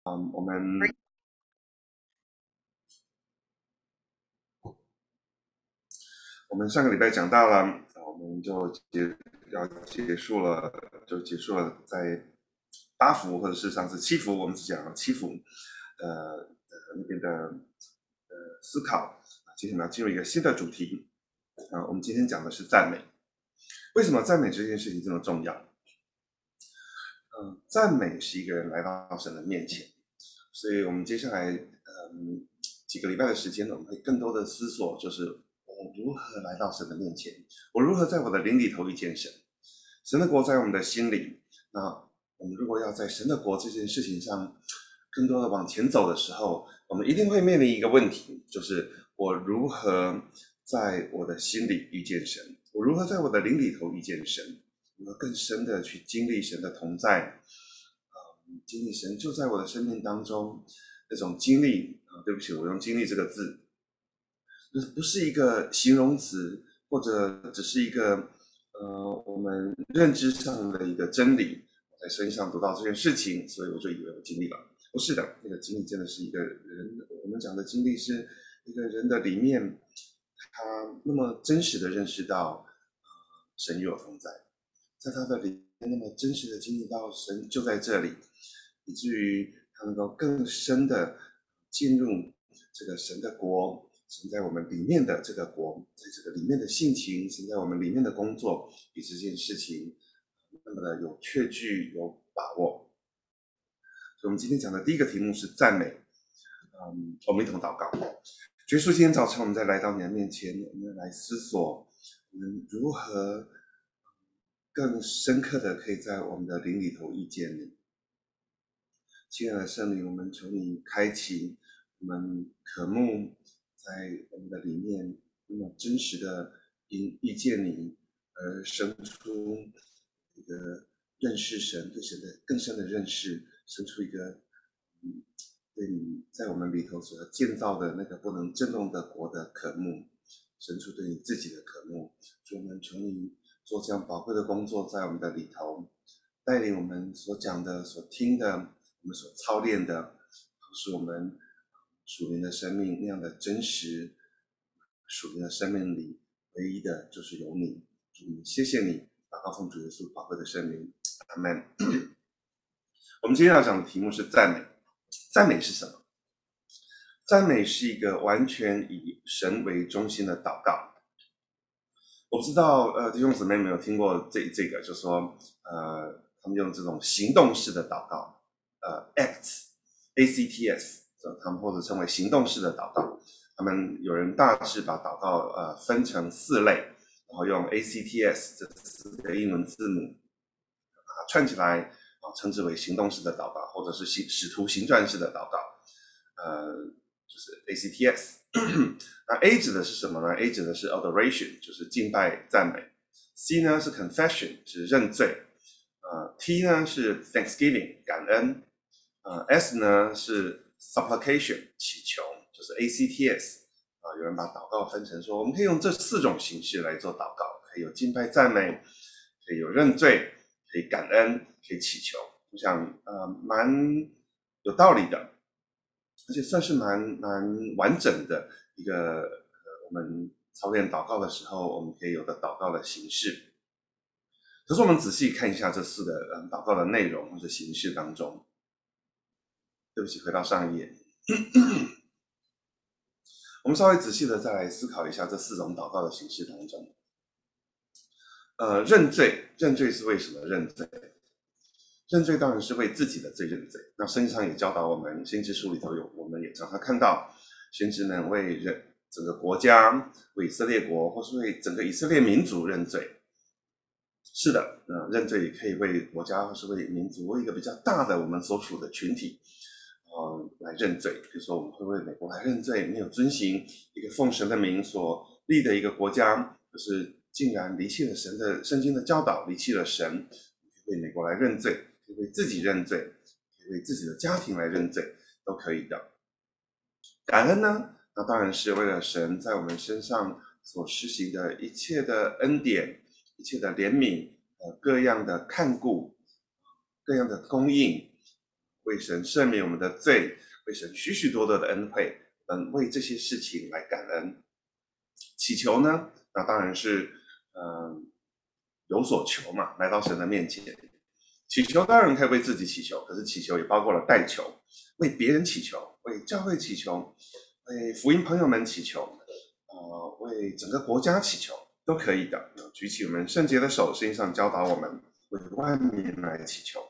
我们上个礼拜讲到了，我们要结束了，在八福或者事实上是七福，我们只讲了七福那边的思考。今天我们要进入一个新的主题我们今天讲的是赞美。为什么赞美这件事情这么重要？赞美是一个人来到神的面前，所以我们接下来几个礼拜的时间呢，我们会更多的思索，就是我如何来到神的面前，我如何在我的灵里头遇见神。神的国在我们的心里，那我们如果要在神的国这件事情上更多的往前走的时候，我们一定会面临一个问题，就是我如何在我的心里遇见神，我如何在我的灵里头遇见神，如何更深的去经历神的同在，经历神就在我的生命当中。那种经历对不起，我用经历这个字，不是一个形容词，或者只是一个我们认知上的一个真理。我在圣经上读到这件事情，所以我就以为我经历了。不是的，那个经历真的是一个人，我们讲的经历是一个人的里面，他那么真实的认识到神与我同在，在他的里面那么真实的经历到神就在这里，以至于他能够更深的进入这个神的国，神在我们里面的这个国，在这个里面的性情，神在我们里面的工作，比这件事情那么的有确据、有把握。所以我们今天讲的第一个题目是赞美。我们一同祷告。主耶稣，今天早晨我们再来到你的面前，我们来思索我们如何更深刻的可以在我们的灵里头遇见你。亲爱的圣灵，我们求你开启我们渴慕在我们的里面那么真实的遇见你，而生出一个认识神，对神的更深的认识，生出一个对你在我们里头所要建造的那个不能震动的国的渴慕，生出对你自己的渴慕。主，我们求你做这样宝贵的工作在我们的里头，带领我们所讲的、所听的、我们所操练的，都是我们属灵的生命那样的真实。属灵的生命里唯一的就是有你。主，谢谢你，祷告奉主耶稣宝贵的圣名，阿们。我们今天要讲的题目是赞美。赞美是什么？赞美是一个完全以神为中心的祷告。我不知道弟兄姊妹有没有听过这个，就是说他们用这种行动式的祷告ACTS， 他们或者称为行动式的祷告。他们有人大致把祷告分成4类，然后用 ACTS 这4个英文字母串起来称之为行动式的祷告，或者是使徒行传式的祷告。就是 ACTS。那 A 指的是什么呢？ A 指的是 adoration， 就是敬拜赞美。C 呢是 confession， 是认罪。T 呢是 thanksgiving， 感恩。S 呢是 supplication， 祈求，就是 ACTS。有人把祷告分成说，我们可以用这4种形式来做祷告，可以有敬拜赞美，可以有认罪，可以感恩，可以祈求。我想蛮有道理的，而且算是蛮完整的一个我们操练祷告的时候我们可以有的祷告的形式。可是我们仔细看一下这4个祷告的内容或者形式当中，对不起，回到上一页。我们稍微仔细的再来思考一下这4种祷告的形式当中。认罪是为什么认罪？认罪当然是为自己的罪认罪。那圣经上也教导我们，先知书里头有，我们也常常看到先知们为整个国家，为以色列国，或是为整个以色列民族认罪。是的，认罪也可以为国家或是为民族，为一个比较大的我们所属的群体来认罪。比如说我们会为美国来认罪，没有遵行一个奉神的名所立的一个国家，可是竟然离弃了神的圣经的教导，离弃了神，为美国来认罪，可以为自己认罪，可以为自己的家庭来认罪，都可以的。感恩呢，那当然是为了神在我们身上所施行的一切的恩典，一切的怜悯，各样的看顾，各样的供应， 为神赦免我们的罪，为神许许多多的恩惠，为这些事情来感恩。祈求呢，那当然是有所求嘛，来到神的面前。祈求当然可以为自己祈求，可是祈求也包括了代求，为别人祈求，为教会祈求，为福音朋友们祈求，为整个国家祈求都可以的。举起我们圣洁的手，圣经上教导我们为万民来祈求。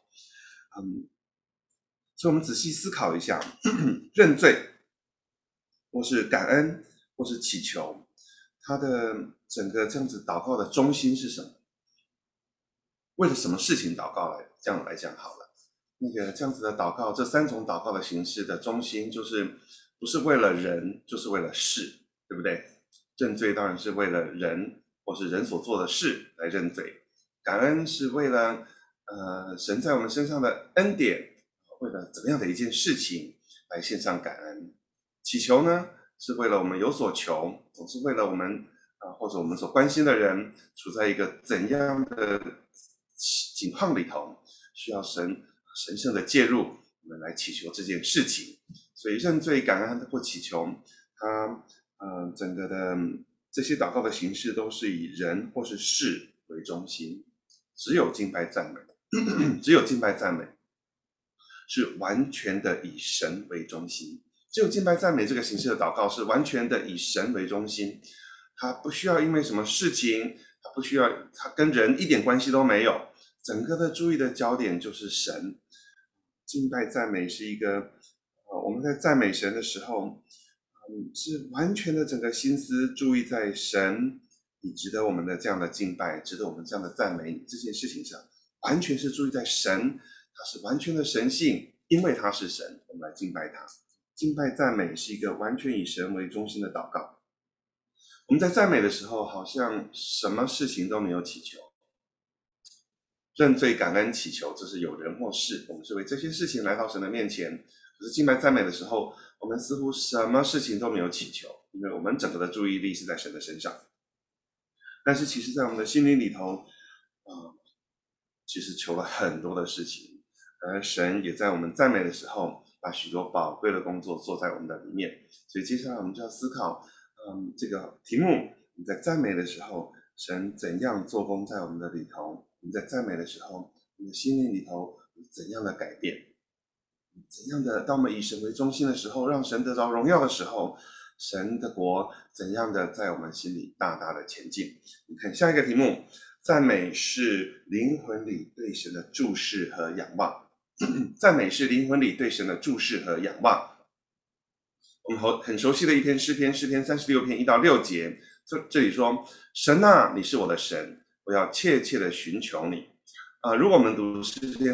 所以我们仔细思考一下，认罪或是感恩或是祈求，它的整个这样子祷告的中心是什么？为了什么事情祷告这样来讲好了。这样子的祷告，这3种祷告的形式的中心就是不是为了人，就是为了事，对不对？认罪当然是为了人或是人所做的事来认罪，感恩是为了神在我们身上的恩典，为了怎么样的一件事情来献上感恩。祈求呢，是为了我们有所求，总是为了我们或者我们所关心的人处在一个怎样的情况里头，需要神圣的介入，我们来祈求这件事情。所以认罪、感恩或祈求，它整个的这些祷告的形式都是以人或是事为中心，只有敬拜赞美，只有敬拜赞美是完全的以神为中心。只有敬拜赞美这个形式的祷告是完全的以神为中心，它不需要因为什么事情，它跟人一点关系都没有，整个的注意的焦点就是神。敬拜赞美是一个我们在赞美神的时候，是完全的整个心思注意在神，你值得我们的这样的敬拜，值得我们这样的赞美这件事情上，完全是注意在神，他是完全的神性，因为他是神，我们来敬拜他。敬拜赞美是一个完全以神为中心的祷告。我们在赞美的时候，好像什么事情都没有祈求。认罪、感恩、祈求，这是有人或事，我们是为这些事情来到神的面前。可是敬拜赞美的时候，我们似乎什么事情都没有祈求，因为我们整个的注意力是在神的身上。但是其实在我们的心灵里头，其实求了很多的事情，而神也在我们赞美的时候，把许多宝贵的工作做在我们的里面。所以接下来我们就要思考，这个题目：你在赞美的时候，神怎样做工在我们的里头？你在赞美的时候，你的心灵里头有怎样的改变？怎样的？当我们以神为中心的时候，让神得着荣耀的时候，神的国怎样的在我们心里大大的前进？你看下一个题目：赞美是灵魂里对神的注视和仰望。赞美是灵魂里对神的注视和仰望。我们很熟悉的一篇诗篇，诗篇36篇1到6节，这里说：神啊，你是我的神，我要切切的寻求你。如果我们读诗篇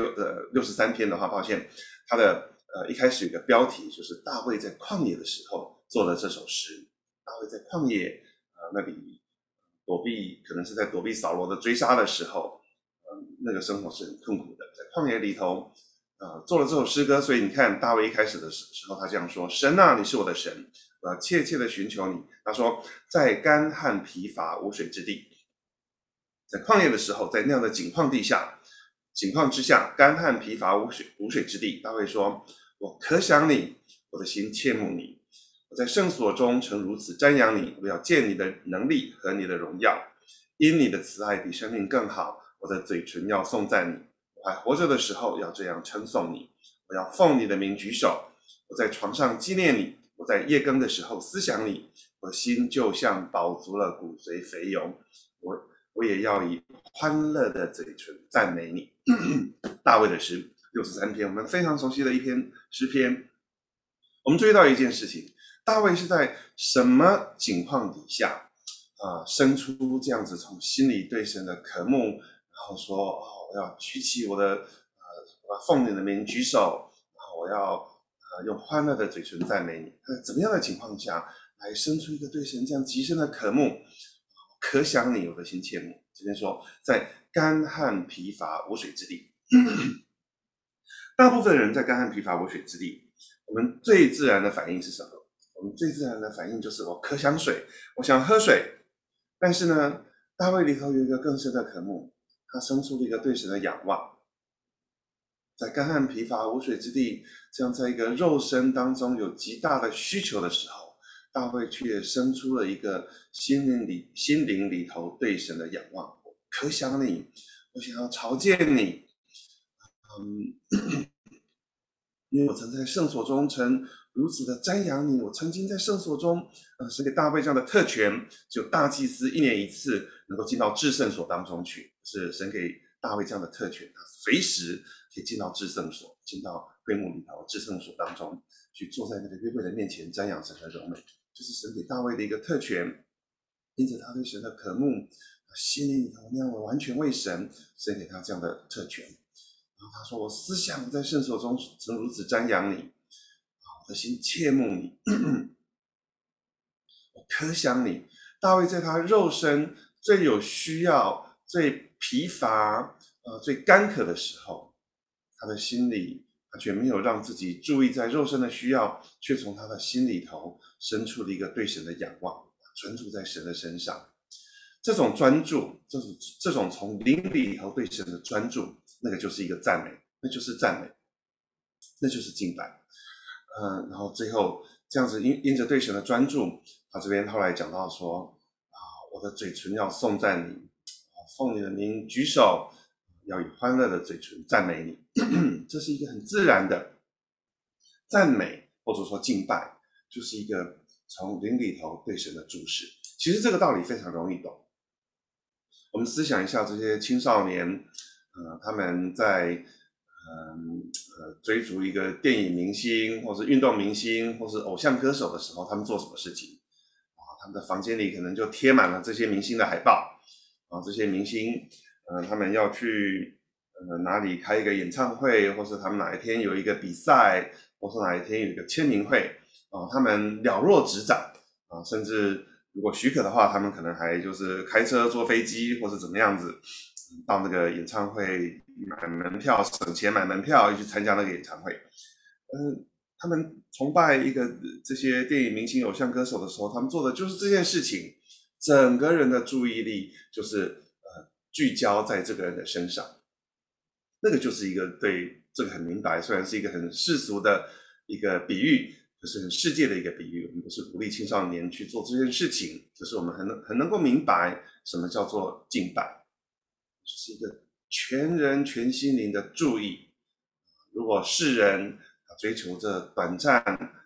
63篇的话，抱歉，它的一开始有个标题，就是大卫在旷野的时候做了这首诗。大卫在旷野那里躲避，可能是在躲避扫罗的追杀的时候，那个生活是很痛苦的，在旷野里头做了这首诗歌。所以你看大卫一开始的时候，他这样说：神啊，你是我的神，我要切切的寻求你。他说，在干旱疲乏无水之地，在旷野的时候，在那样的情况之下，干旱疲乏无水之地，大卫说：我可想你，我的心切慕你，我在圣所中曾如此瞻仰你，我要见你的能力和你的荣耀，因你的慈爱比生命更好，我的嘴唇要颂赞你，我还活着的时候要这样称颂你，我要奉你的名举手，我在床上纪念你，我在夜更的时候思想你，我的心就像饱足了骨髓肥油，我也要以欢乐的嘴唇赞美你。大卫的诗63篇，我们非常熟悉的一篇诗篇。我们注意到一件事情，大卫是在什么情况底下生出这样子从心里对神的渴慕，然后说我要举起我要奉你的名举手，然后我要用欢乐的嘴唇赞美你。怎么样的情况下来生出一个对神这样极深的渴慕？可想你，我的心切慕。这边说，在干旱疲乏无水之地。大部分人在干旱疲乏无水之地，我们最自然的反应是什么？我们最自然的反应就是我渴想水，我想喝水。但是呢，大卫里头有一个更深的渴慕，他生出了一个对神的仰望。 在干旱疲乏无水之地，这样在一个肉身当中有极大的需求的时候，大卫却生出了一个心灵里头对神的仰望。我可想你，我想要朝见你，因为我曾在圣所中曾如此的瞻仰你。我曾经在圣所中，神给大卫这样的特权，只有大祭司1年1次能够进到至圣所当中去，是神给大卫这样的特权，他随时可以进到至圣所，进到会幕里头至圣所当中去，坐在那个约柜的面前瞻仰神的荣美，这是神给大卫的一个特权。因此他对神的渴慕，心里头那样的完全为神，神给他这样的特权。然后他说：“我思想在圣所中曾如此瞻仰你，我的心切慕你，我可想你。”大卫在他肉身最有需要、最疲乏、最干渴的时候，他的心里他却没有让自己注意在肉身的需要，却从他的心里头生出了一个对神的仰望，专注在神的身上。这种专注，这种从灵里头对神的专注，那个就是一个赞美，那就是赞美，那就是敬拜。然后最后这样子因着对神的专注，他这边后来讲到说，我的嘴唇要颂赞你，奉你的名举手，要以欢乐的嘴唇赞美你。这是一个很自然的赞美，或者说敬拜，就是一个从灵里头对神的注视。其实这个道理非常容易懂。我们思想一下这些青少年，他们在追逐一个电影明星，或是运动明星，或是偶像歌手的时候，他们做什么事情？他们的房间里可能就贴满了这些明星的海报。这些明星，他们要去哪里开一个演唱会，或是他们哪一天有一个比赛，或是哪一天有一个签名会，他们了若指掌，甚至如果许可的话，他们可能还就是开车、坐飞机，或是怎么样子，到那个演唱会买门票，省钱买门票，去参加那个演唱会。他们崇拜一个这些电影明星、偶像歌手的时候，他们做的就是这件事情，整个人的注意力就是聚焦在这个人的身上。那个就是一个对这个很明白，虽然是一个很世俗的一个比喻，可是很世界的一个比喻。我们不是鼓励青少年去做这件事情，可是我们很能够明白什么叫做敬拜，就是一个全人全心灵的注意。如果世人追求着短暂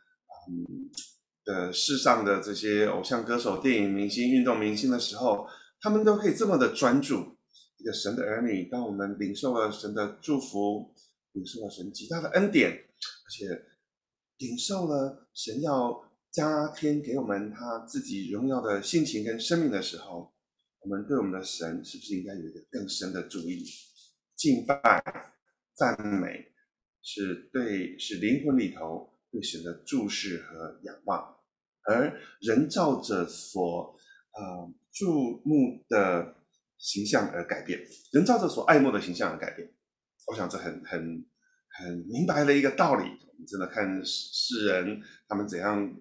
的世上的这些偶像歌手、电影明星、运动明星的时候，他们都可以这么的专注。一个神的儿女，当我们领受了神的祝福，领受了神极大的恩典，而且领受了神要加添给我们他自己荣耀的性情跟生命的时候，我们对我们的神是不是应该有一个更深的注意？敬拜、赞美是灵魂里头对神的注视和仰望，而人照着所注目的形象而改变，人照着所爱慕的形象而改变。我想这很明白的一个道理。我们真的看世人他们怎样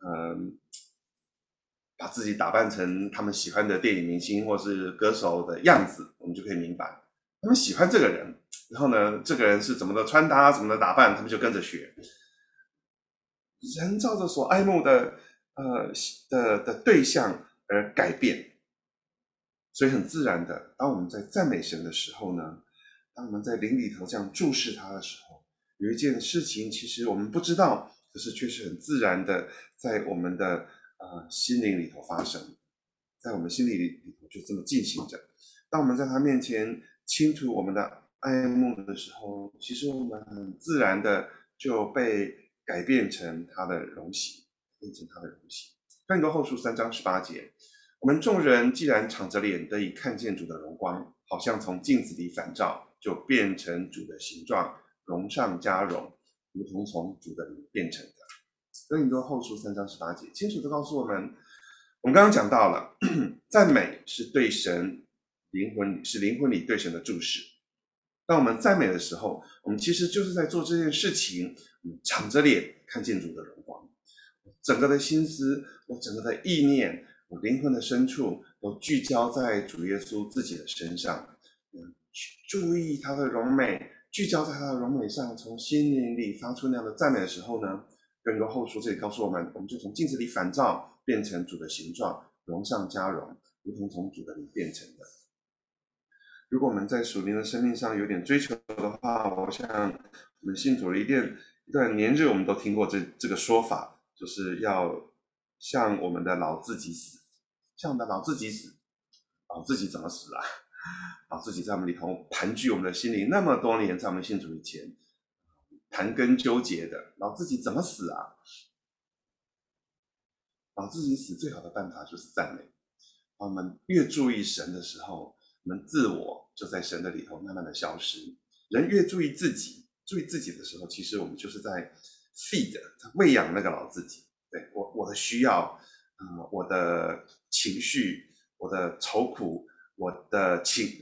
把自己打扮成他们喜欢的电影明星或是歌手的样子，我们就可以明白他们喜欢这个人，然后呢，这个人是怎么的穿搭、怎么的打扮，他们就跟着学。人照着所爱慕的对象而改变，所以很自然的，当我们在赞美神的时候呢，当我们在灵里头这样注视他的时候，有一件事情其实我们不知道，可是却是很自然的在我们的心灵里头发生，在我们心里头就这么进行着。当我们在他面前倾吐我们的爱慕的时候，其实我们很自然的就被改变成他的荣喜，变成他的荣喜。哥林多后书3章18节，我们众人既然敞着脸得以看见主的荣光，好像从镜子里反照，就变成主的形状，荣上加荣，如同从主的灵变成的。哥林多后书3章18节清楚地告诉我们，我们刚刚讲到了赞美是对神灵魂里对神的注视。当我们赞美的时候，我们其实就是在做这件事情，敞着脸看见主的荣光，整个的心思，我整个的意念，我灵魂的深处都聚焦在主耶稣自己的身上，去注意他的荣美， 聚焦在他的荣美上，从心灵里发出那样的赞美的时候呢，哥林多后书这里告诉我们，我们就从镜子里反照，变成主的形状，荣上加荣，如同从主的灵变成的。如果我们在属灵的生命上有点追求的话，我想我们信主了一段年日，我们都听过这个说法，就是要向我们的老自己死，向我们的老自己死。老自己怎么死啊？老自己在我们里头盘踞我们的心灵那么多年，在我们信主以前盘根纠结的，老自己怎么死啊？老自己死最好的办法就是赞美。当我们越注意神的时候，我们自我就在神的里头慢慢的消失。人越注意自己的时候，其实我们就是在 feed， 在喂养那个老自己。对，我的需要，我的情绪，我的愁苦，我的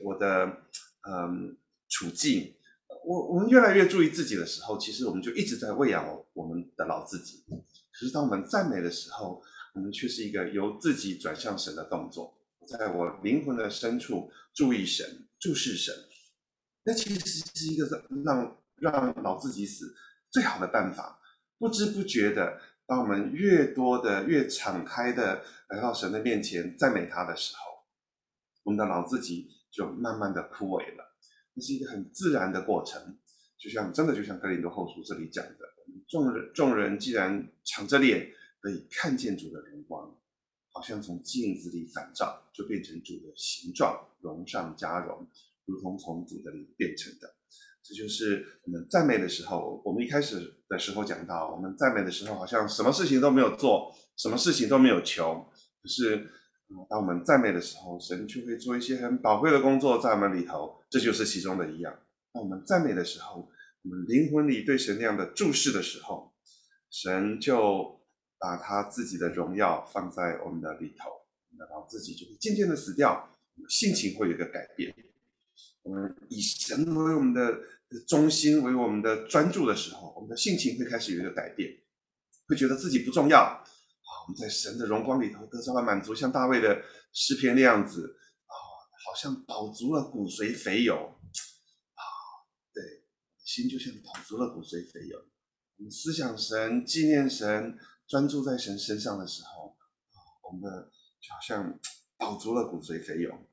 处境，我们越来越注意自己的时候，其实我们就一直在喂养我们的老自己。可是当我们赞美的时候，我们却是一个由自己转向神的动作。在我灵魂的深处注意神，注视神，那其实是一个让老自己死最好的办法。不知不觉的，当我们越多的、越敞开的来到神的面前赞美他的时候，我们的老自己就慢慢的枯萎了。这是一个很自然的过程，就像哥林多后书这里讲的，众人既然敞着脸可以看见主的荣光，好像从镜子里反照，就变成主的形状，荣上加荣，如同从主的灵变成的。这就是我们赞美的时候，我们一开始的时候讲到，我们赞美的时候好像什么事情都没有做，什么事情都没有求，可是当我们赞美的时候，神就会做一些很宝贵的工作在我们里头，这就是其中的一样。当我们赞美的时候，我们灵魂里对神那样的注视的时候，神就把他自己的荣耀放在我们的里头，我们的老自己就会渐渐的死掉，我们性情会有一个改变。我们以神为我们的中心，为我们的专注的时候，我们的性情会开始有一个改变，会觉得自己不重要。我们在神的荣光里头得到了满足，像大卫的诗篇那样子，好像饱足了骨髓肥油。对，心就像饱足了骨髓肥油。我们思想神、纪念神、专注在神身上的时候，我们的就好像饱足了骨髓肥油。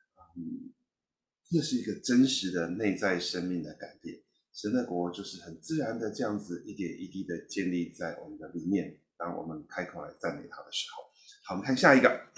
这是一个真实的内在生命的改变。神的国就是很自然的这样子一点一滴的建立在我们的里面，当我们开口来赞美他的时候。好，我们看下一个。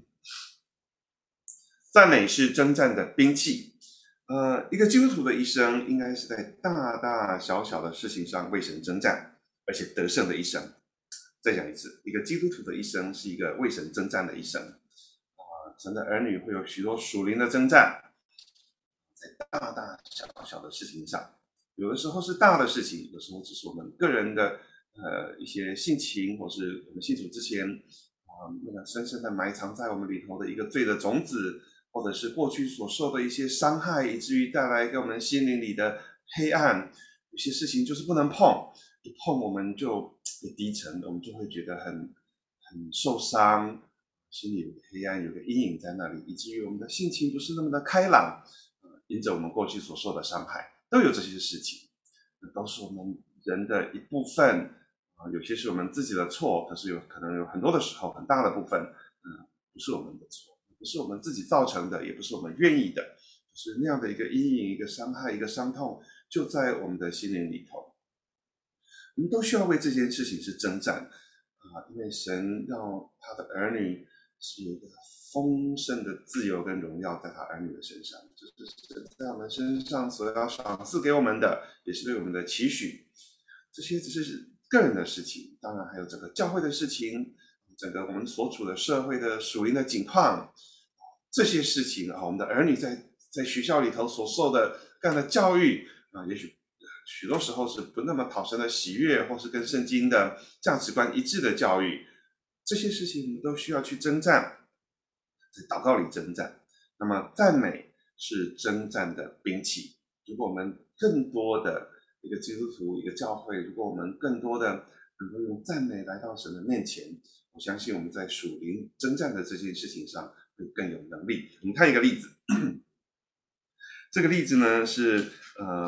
赞美是征战的兵器。一个基督徒的一生应该是在大大小小的事情上为神征战，而且得胜的一生。再讲一次，一个基督徒的一生是一个为神征战的一生。神的儿女会有许多属灵的征战，在大大小小的事情上，有的时候是大的事情，有的时候只是我们个人的一些性情，或是我们信主之前那个深深的埋藏在我们里头的一个罪的种子，或者是过去所受的一些伤害，以至于带来给我们心灵里的黑暗。有些事情就是不能碰，一碰我们就低沉，我们就会觉得很受伤，心里有个黑暗，有个阴影在那里，以至于我们的性情不是那么的开朗。因着我们过去所受的伤害，都有这些事情，都是我们人的一部分。有些是我们自己的错，可是可能有很多的时候，很大的部分，不是我们的错，不是我们自己造成的，也不是我们愿意的，就是那样的一个阴影、一个伤害、一个伤痛，就在我们的心灵里头。我们都需要为这件事情是征战因为神让他的儿女是有一个丰盛的自由跟荣耀在他儿女的身上，这是神在我们身上所要赏赐给我们的，也是对我们的期许。这些只是个人的事情，当然还有整个教会的事情，整个我们所处的社会的属灵的境况，这些事情我们的儿女在学校里头所受的这样的教育也许许多时候是不那么讨神的喜悦，或是跟圣经的价值观一致的教育，这些事情我们都需要去征战，在祷告里征战。那么赞美是征战的兵器。如果我们更多的一个基督徒、一个教会，如果我们更多的能够用赞美来到神的面前，我相信我们在属灵征战的这件事情上会更有能力。我们看一个例子，这个例子呢是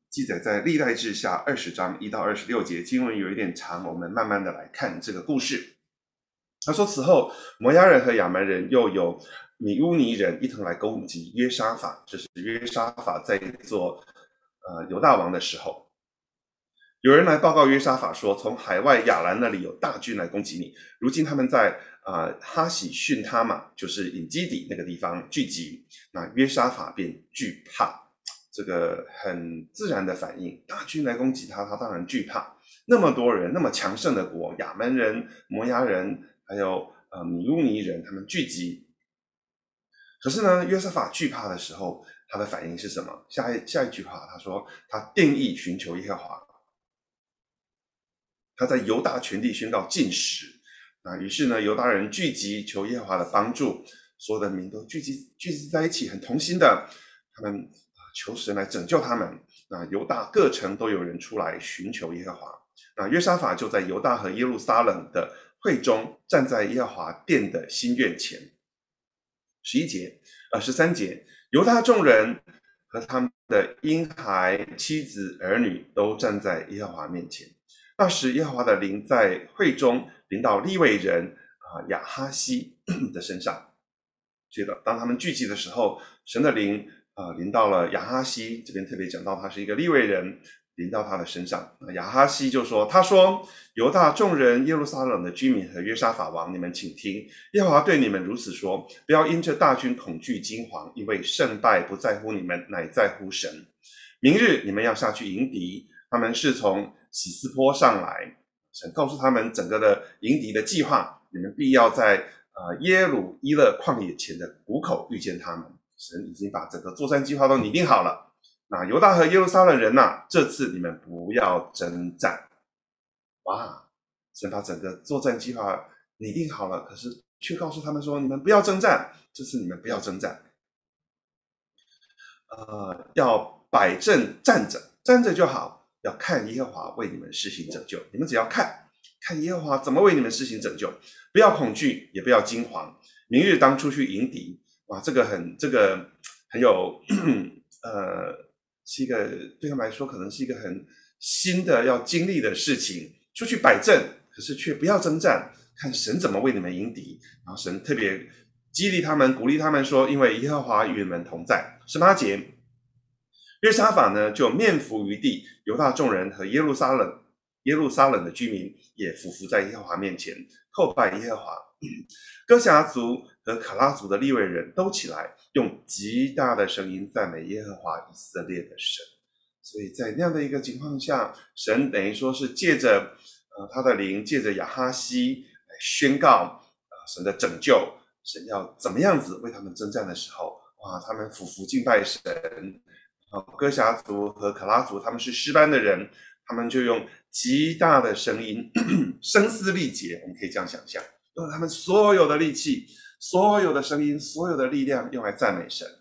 记载在历代志下20章1到26节，经文有一点长，我们慢慢的来看这个故事。他说，此后摩押人和亚门人又有米乌尼人一同来攻击约沙法，这是约沙法在做犹大王的时候。有人来报告约沙法说，从海外亚兰那里有大军来攻击你，如今他们在哈喜逊他玛，就是隐基底那个地方聚集，那约沙法便惧怕，这个很自然的反应，大军来攻击他，他当然惧怕。那么多人，那么强盛的国，亚门人、摩押人，还有米乌尼人，他们聚集。可是呢，约沙法惧怕的时候，他的反应是什么？下一句话，他说他定义寻求耶和华。他在犹大全地宣告禁食，于是呢，犹大人聚集求耶和华的帮助，所有的民都聚集在一起，很同心的，他们求神来拯救他们。犹大各城都有人出来寻求耶和华。约沙法就在犹大和耶路撒冷的会中，站在耶和华殿的新院前。13节，犹大众人和他们的婴孩、妻子、儿女都站在耶和华面前。那时耶和华的灵在会中临到利未人亚哈西的身上。所以当他们聚集的时候，神的灵临到了亚哈西，这边特别讲到他是一个利未人，临到他的身上。亚哈西就说，他说，犹大众人、耶路撒冷的居民和约沙法王，你们请听，耶和华对你们如此说，不要因这大军恐惧惊惶，因为胜败不在乎你们，乃在乎神。明日你们要下去迎敌，他们是从喜斯坡上来，神告诉他们整个的迎敌的计划，你们必要在耶鲁伊勒旷野前的谷口遇见他们。神已经把整个作战计划都拟定好了。那犹大和耶路撒冷人这次你们不要征战。哇，神把整个作战计划拟定好了，可是却告诉他们说，你们不要征战，这次你们不要征战。要摆正站着就好，要看耶和华为你们施行拯救。你们只要看耶和华怎么为你们施行拯救，不要恐惧，也不要惊惶。明日当出去迎敌。哇，这个很有是一个对他们来说可能是一个很新的要经历的事情。出去摆正，可是却不要征战，看神怎么为你们迎敌。然后神特别激励他们，鼓励他们说，因为耶和华与你们同在。18节，约沙法呢就面伏于地，犹大众人和耶路撒冷的居民也俯伏在耶和华面前，叩拜耶和华。哥辖族和卡拉族的利未人都起来，用极大的声音赞美耶和华以色列的神。所以在那样的一个情况下，神等于说是借着他的灵，借着亚哈西来宣告神的拯救，神要怎么样子为他们征战的时候，哇，他们俯伏敬拜神。哥辖族和卡拉族他们是诗班的人，他们就用极大的声音声嘶力竭，我们可以这样想象，用他们所有的力气、所有的声音、所有的力量用来赞美神。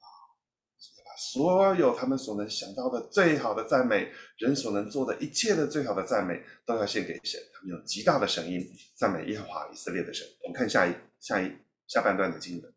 所有他们所能想到的最好的赞美，人所能做的一切的最好的赞美，都要献给神。他们用极大的声音赞美耶和华以色列的神。我们看下半段的经文。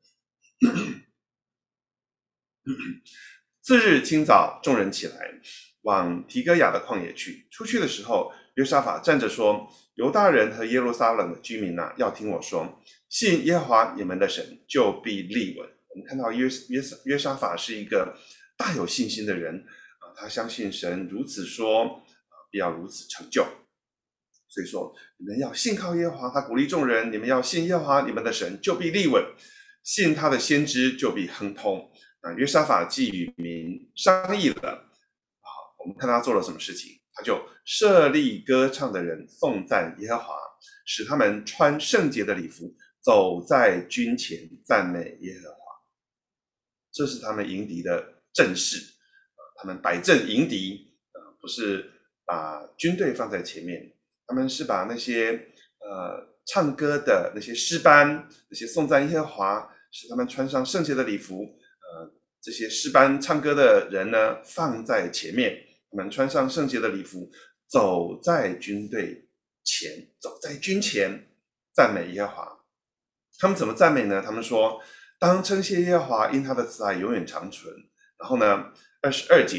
次日清早，众人起来，往提哥亚的旷野去。出去的时候，约沙法站着说，犹大人和耶路撒冷的居民要听我说，信耶和华你们的神，就必立稳。我们看到约沙法是一个大有信心的人他相信神如此说必要如此成就。所以说你们要信靠耶和华，他鼓励众人，你们要信耶和华你们的神，就必立稳，信他的先知就必亨通。约沙法既与民商议了我们看他做了什么事情，他就设立歌唱的人颂赞耶和华，使他们穿圣洁的礼服，走在军前赞美耶和华。这是他们迎敌的阵势他们摆阵迎敌不是把军队放在前面，他们是把那些唱歌的那些诗班，那些颂赞耶和华，使他们穿上圣洁的礼服这些诗班唱歌的人呢放在前面，他们穿上圣洁的礼服，走在军队前，走在军前赞美耶和华。他们怎么赞美呢？他们说，当称谢耶和华，因他的慈爱永远长存。然后呢，22节，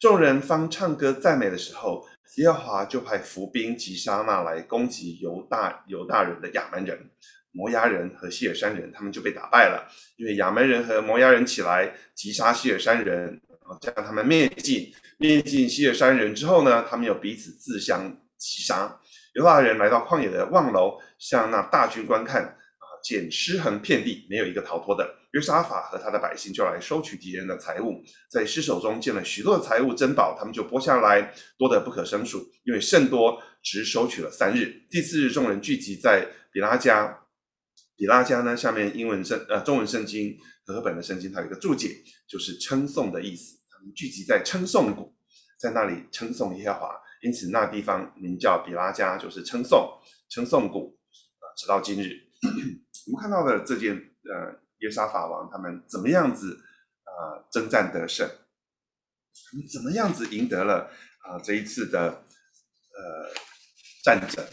众人方唱歌赞美的时候，耶和华就派伏兵击杀那来攻击犹大人的亚门人、摩押人和希尔山人，他们就被打败了。因为亚门人和摩押人起来击杀希尔山人，将他们灭尽。灭尽希尔山人之后呢，他们又彼此自相击杀。犹大人来到旷野的望楼，向那大军观看，见尸横遍地，没有一个逃脱的。约沙法和他的百姓就来收取敌人的财物，在尸首中见了许多的财物珍宝，他们就剥下来，多得不可胜数，因为甚多，只收取了3日。第4日，众人聚集在比拉加。比拉加呢，下面中文圣经和合本的圣经它有一个注解，就是称颂的意思。他们聚集在称颂谷，在那里称颂耶和华，因此那地方名叫比拉加，就是称颂谷，直到今日。我们看到的这件约沙法王他们怎么样子征战得胜，他们怎么样子赢得了这一次的战争。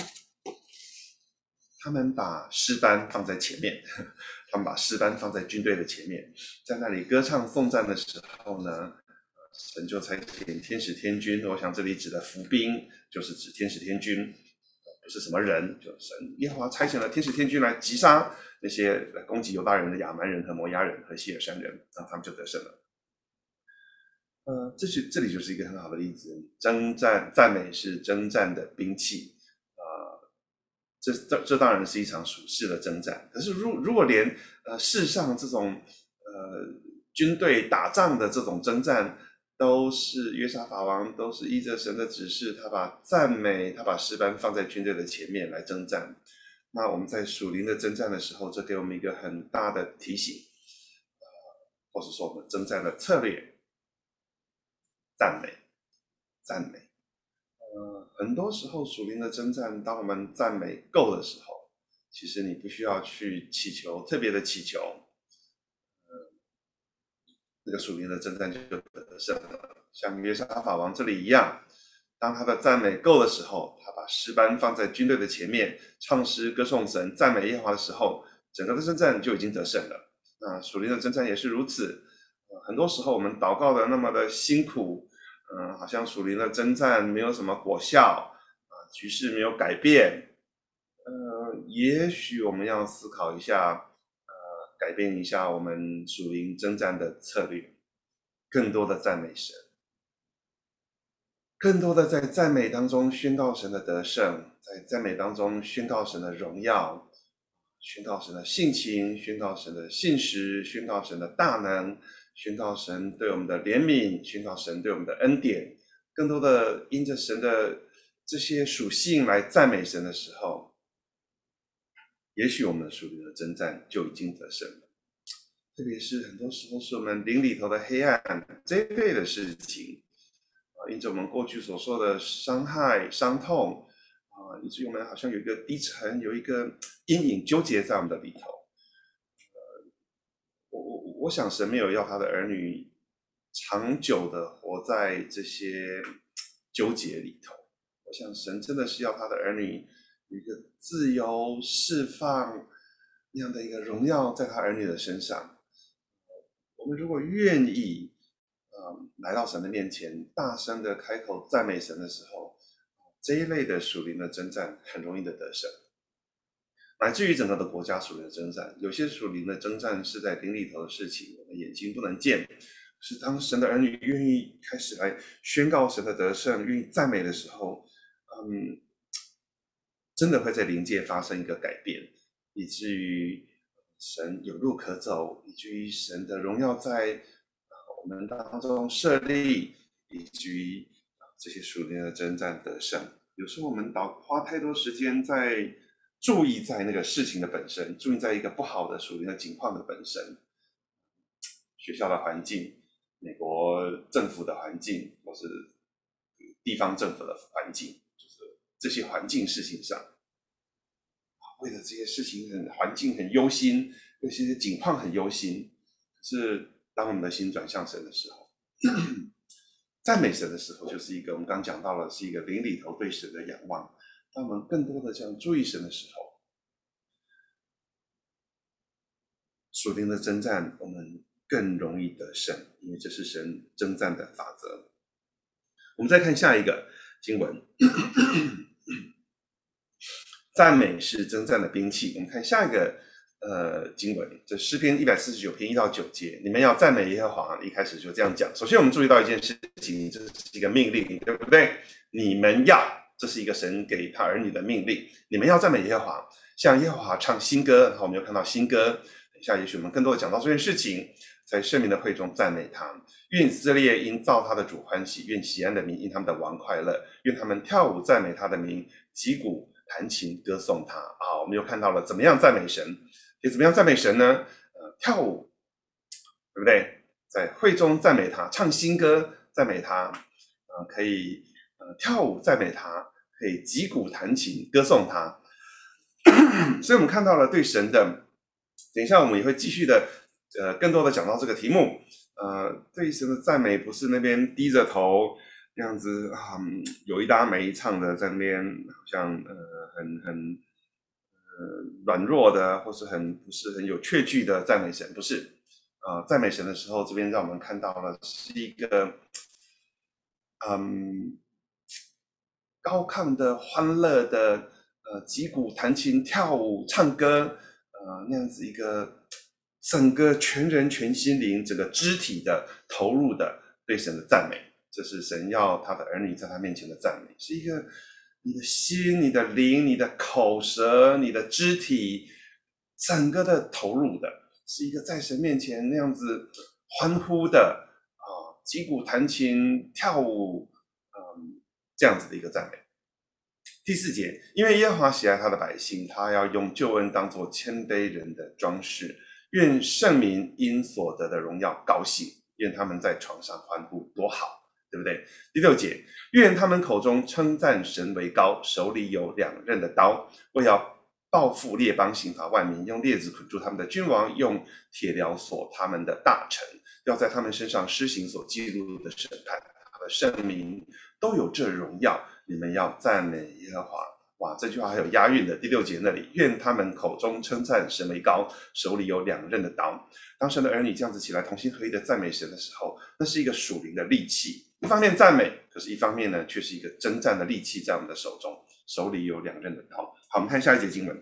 他们把诗班放在前面，他们把诗班放在军队的前面，在那里歌唱颂赞的时候呢，神就差遣天使天军。我想这里指的伏兵就是指天使天军，不是什么人，就神耶和华差遣了天使天军来击杀那些攻击犹大人的亚蛮人和摩押人和希尔山人，然后他们就得胜了。这里就是一个很好的例子，征战赞美是征战的兵器。这当然是一场属世的征战，可是如果连世上这种军队打仗的这种征战，都是约沙法王都是依着神的指示，他把赞美，他把诗班放在军队的前面来征战。那我们在属灵的征战的时候，这给我们一个很大的提醒，或者说我们征战的策略，赞美。很多时候属灵的征战，当我们赞美够的时候，其实你不需要去祈求特别的祈求，那个属灵的征战就得胜了。像约沙法王这里一样，当他的赞美够的时候，他把诗班放在军队的前面，唱诗歌颂神，赞美耶和华的时候，整个的征战就已经得胜了。那属灵的征战也是如此。很多时候我们祷告的那么的辛苦，好像属灵的征战没有什么果效，局势没有改变，也许我们要思考一下，改变一下我们属灵征战的策略，更多的赞美神，更多的在赞美当中宣告神的得胜，在赞美当中宣告神的荣耀，宣告神的性情，宣告神的信实，宣告神的大能，宣告神对我们的怜悯，宣告神对我们的恩典，更多的因着神的这些属性来赞美神的时候，也许我们属灵的征战就已经得胜了。特别是很多时候是我们灵里头的黑暗这一类的事情，因着我们过去所受的伤害、伤痛，以至于我们好像有一个低沉，有一个阴影纠结在我们的里头。我想神没有要他的儿女长久的活在这些纠结里头。我想神真的是要他的儿女有一个自由释放那样的一个荣耀在他儿女的身上。我们如果愿意来到神的面前，大声的开口赞美神的时候，这一类的属灵的征战很容易的得胜。乃至于整个的国家属灵的征战，有些属灵的征战是在灵里头的事情，我们眼睛不能见。是当神的儿女愿意开始来宣告神的得胜，愿意赞美的时候，真的会在灵界发生一个改变，以至于神有路可走，以至于神的荣耀在我们当中设立，以至于这些属灵的征战得胜。有时候我们花太多时间在注意在那个事情的本身，注意在一个不好的属灵的境况的本身，学校的环境、美国政府的环境，或是地方政府的环境，就是这些环境事情上，为了这些事情环境很忧心，为这些境况很忧心。可是当我们的心转向神的时候，赞美神的时候，就是一个我们刚刚讲到了，是一个灵里头对神的仰望。当我们更多的这样注意神的时候，属灵的征战我们更容易得胜，因为这是神征战的法则。 我们再看下一个经文，赞美是征战的兵器。我们看下一个经文，这诗篇149篇1到9节，你们要赞美耶和华。一开始就这样讲。首先我们注意到一件事情，这是一个命令，对不对？你们要，这是一个神给他儿女的命令，你们要赞美耶和华，向耶和华唱新歌。然后我们又看到新歌，等一下也许我们更多的讲到这件事情，在圣民的会中赞美他。愿以色列因造他的主欢喜，愿锡安的民因他们的王快乐，愿他们跳舞赞美他的名，击鼓弹琴歌颂他。我们又看到了怎么样赞美神，也怎么样赞美神呢？跳舞，对不对？在会中赞美他，唱新歌赞美他，可以跳舞赞美他，可以击鼓弹琴歌颂他。所以我们看到了对神的，等一下我们也会继续的更多的讲到这个题目。对神的赞美不是那边低着头那样子有一搭没一唱的在那边好像很软弱的，或是不是很有确据的赞美神，不是。赞美神的时候，这边让我们看到了是一个高亢的、欢乐的，击鼓弹琴、跳舞、唱歌，那样子一个整个全人全心灵、整个肢体的投入的对神的赞美，这是神要他的儿女在他面前的赞美，是一个你的心、你的灵、你的口舌、你的肢体，整个的投入的，是一个在神面前那样子欢呼的击鼓弹琴、跳舞，这样子的一个赞美。第4节，因为耶和华喜爱他的百姓，他要用救恩当作谦卑人的装饰。愿圣民因所得的荣耀高兴，愿他们在床上欢呼，多好，对不对？第6节，愿他们口中称赞神为高，手里有2刃的刀，为要报复列邦，刑罚万民，用链子捆住他们的君王，用铁镣锁他们的大臣，要在他们身上施行所记录的审判。他的圣民都有这荣耀，你们要赞美耶和华。哇，这句话还有押韵的。第6节那里，愿他们口中称赞神为高，手里有2刃的刀。当神的儿女这样子起来同心合意的赞美神的时候，那是一个属灵的利器。一方面赞美，可是一方面呢，却是一个征战的利器在我们的手中，手里有2刃的刀。好，我们看下一节经文。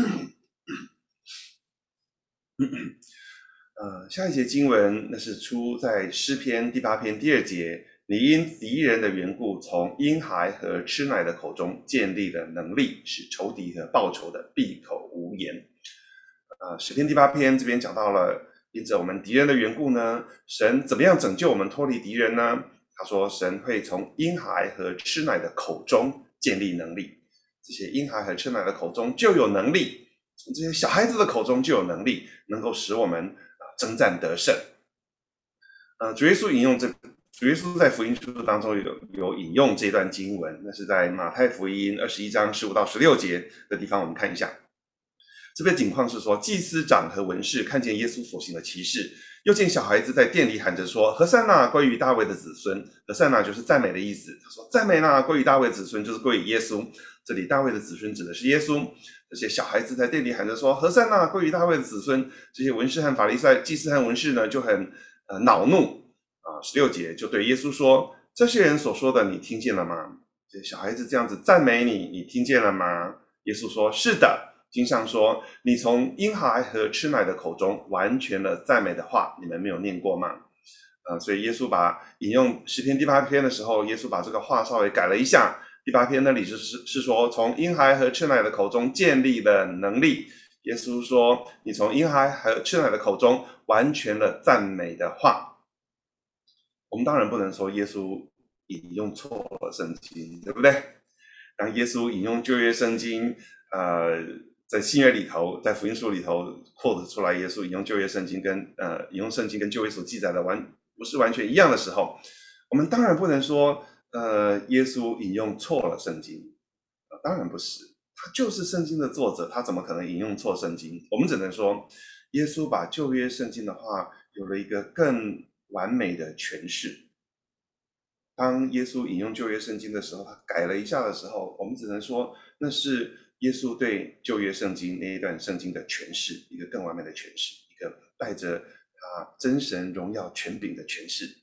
下一节经文那是出在诗篇第8篇第2节。你因敌人的缘故，从婴孩和吃奶的口中建立了能力，使仇敌和报仇的闭口无言。诗篇第8篇这边讲到了，因着我们敌人的缘故呢，神怎么样拯救我们脱离敌人呢？他说，神会从婴孩和吃奶的口中建立能力。这些婴孩和吃奶的口中就有能力，从这些小孩子的口中就有能力，能够使我们征战得胜。主耶稣在福音书当中有引用这段经文，那是在马太福音21章15到16节的地方，我们看一下。这边景况是说，祭司长和文士看见耶稣所行的奇事，又见小孩子在店里喊着说：“何塞那归于大卫的子孙。”何塞那就是赞美的意思。他说：“赞美那归于大卫的子孙，就是归于耶稣。”这里大卫的子孙指的是耶稣。这些小孩子在店里喊着说：“何塞那归于大卫的子孙。”这些文士和法利赛、祭司和文士呢，就很恼怒16节就对耶稣说：“这些人所说的，你听见了吗？”这些小孩子这样子赞美你，你听见了吗？耶稣说：“是的。”经上说，你从婴孩和吃奶的口中完全了赞美的话，你们没有念过吗？所以耶稣引用诗篇第8篇的时候，耶稣把这个话稍微改了一下。第8篇那里是说，从婴孩和吃奶的口中建立了能力。耶稣说，你从婴孩和吃奶的口中完全了赞美的话。我们当然不能说耶稣引用错了圣经，对不对？当耶稣引用旧约圣经，在新约里头，在福音书里头quote出来，耶稣引用旧约圣经引用圣经跟旧约所记载的不是完全一样的时候，我们当然不能说耶稣引用错了圣经，当然不是，他就是圣经的作者，他怎么可能引用错圣经？我们只能说，耶稣把旧约圣经的话有了一个更完美的诠释。当耶稣引用旧约圣经的时候，他改了一下的时候，我们只能说那是耶稣对旧约圣经那一段圣经的诠释，一个更完美的诠释，一个带着他真神荣耀权柄的诠释。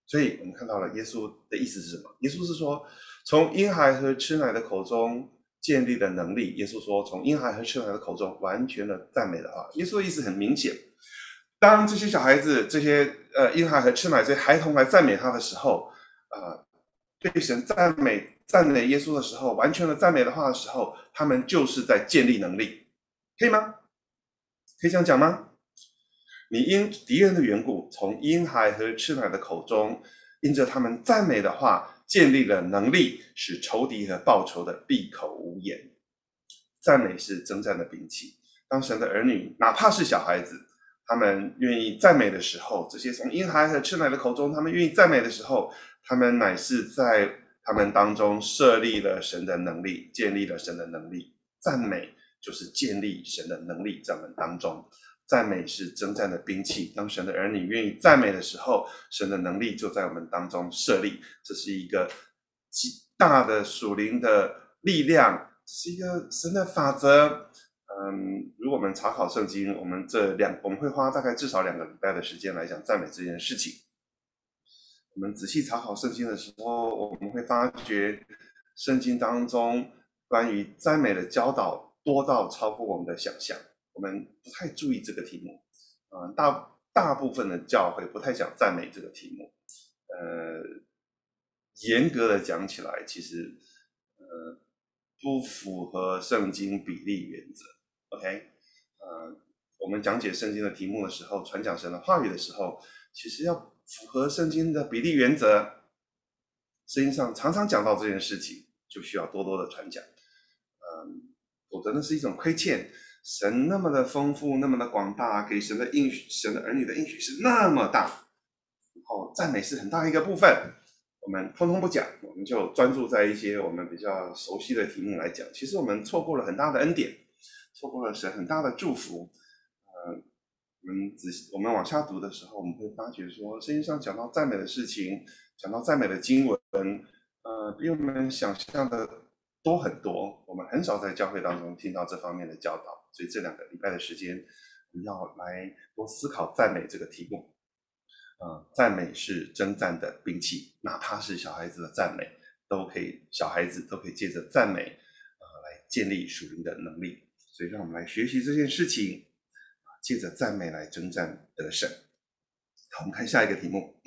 所以我们看到了耶稣的意思是什么？耶稣是说，从婴孩和吃奶的口中建立的能力。耶稣说，从婴孩和吃奶的口中完全的赞美的话，耶稣的意思很明显。当这些小孩子、这些婴孩和吃奶这些孩童来赞美他的时候，对神赞美耶稣的时候，完全的赞美的话的时候，他们就是在建立能力，可以吗？可以这样讲吗？你因敌人的缘故，从婴孩和吃奶的口中，因着他们赞美的话，建立了能力，使仇敌和报仇的闭口无言。赞美是征战的兵器。当神的儿女，哪怕是小孩子，他们愿意赞美的时候，这些从婴孩和吃奶的口中，他们愿意赞美的时候，他们乃是在他们当中设立了神的能力，建立了神的能力。赞美就是建立神的能力在我们当中。赞美是征战的兵器。当神的儿女愿意赞美的时候，神的能力就在我们当中设立。这是一个极大的属灵的力量，是一个神的法则。如果我们查考圣经，我们会花大概至少2个礼拜的时间来讲赞美这件事情。我们仔细查考圣经的时候，我们会发觉圣经当中关于赞美的教导多到超过我们的想象。我们不太注意这个题目，大部分的教会不太讲赞美这个题目。严格的讲起来，其实不符合圣经比例原则。OK，我们讲解圣经的题目的时候，传讲神的话语的时候，其实要符合圣经的比例原则。圣经上常常讲到这件事情，就需要多多的传讲。否则那是一种亏欠。神那么的丰富，那么的广大，给神的儿女的应许是那么大，然后赞美是很大一个部分。我们通通不讲，我们就专注在一些我们比较熟悉的题目来讲。其实我们错过了很大的恩典，错过了神很大的祝福。我们往下读的时候，我们会发觉说，圣经上讲到赞美的事情，讲到赞美的经文，比我们想象的多很多。我们很少在教会当中听到这方面的教导，所以这2个礼拜的时间，我们要来多思考赞美这个题目。赞美是征战的兵器，哪怕是小孩子的赞美，小孩子都可以借着赞美，来建立属灵的能力。所以让我们来学习这件事情，借着赞美来征战得胜。好，我们看下一个题目。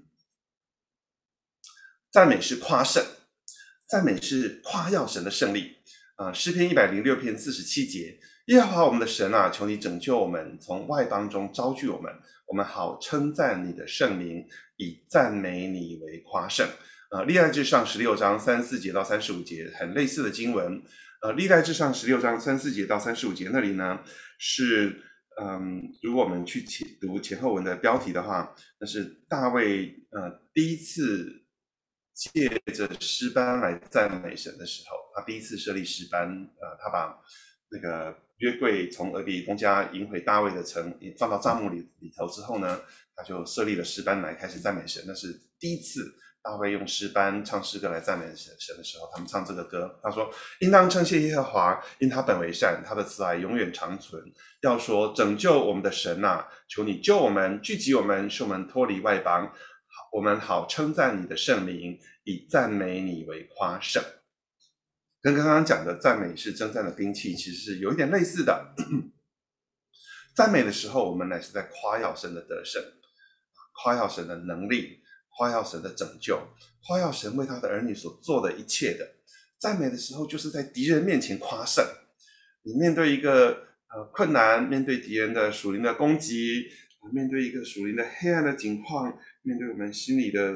赞美是夸胜，赞美是夸耀神的胜利。诗篇106篇47节，耶和华我们的神啊，求你拯救我们，从外邦中招聚我们，我们好称赞你的圣名，以赞美你为夸胜。历代志上16章34节到35节，很类似的经文。历代志上16章34节到35节那里呢，是如果我们去读前后文的标题的话，那是大卫第一次借着诗班来赞美神的时候，他第一次设立诗班，他把那个约柜从俄比公家迎回大卫的城，放到帐幕里头之后呢，他就设立了诗班来开始赞美神。那是第一次大卫用诗班唱诗歌来赞美神的时候，他们唱这个歌，他说：应当称谢耶和华，因他本为善，他的慈爱永远长存。要说拯救我们的神啊，求你救我们，聚集我们，使我们脱离外邦，我们好称赞你的圣名，以赞美你为夸胜。跟刚刚讲的赞美是征战的兵器，其实是有一点类似的。赞美的时候，我们乃是在夸耀神的得胜，夸耀神的能力，夸耀神的拯救，夸耀神为他的儿女所做的一切的。赞美的时候，就是在敌人面前夸胜。你面对一个困难，面对敌人的属灵的攻击，面对一个属灵的黑暗的境况，面对我们心里的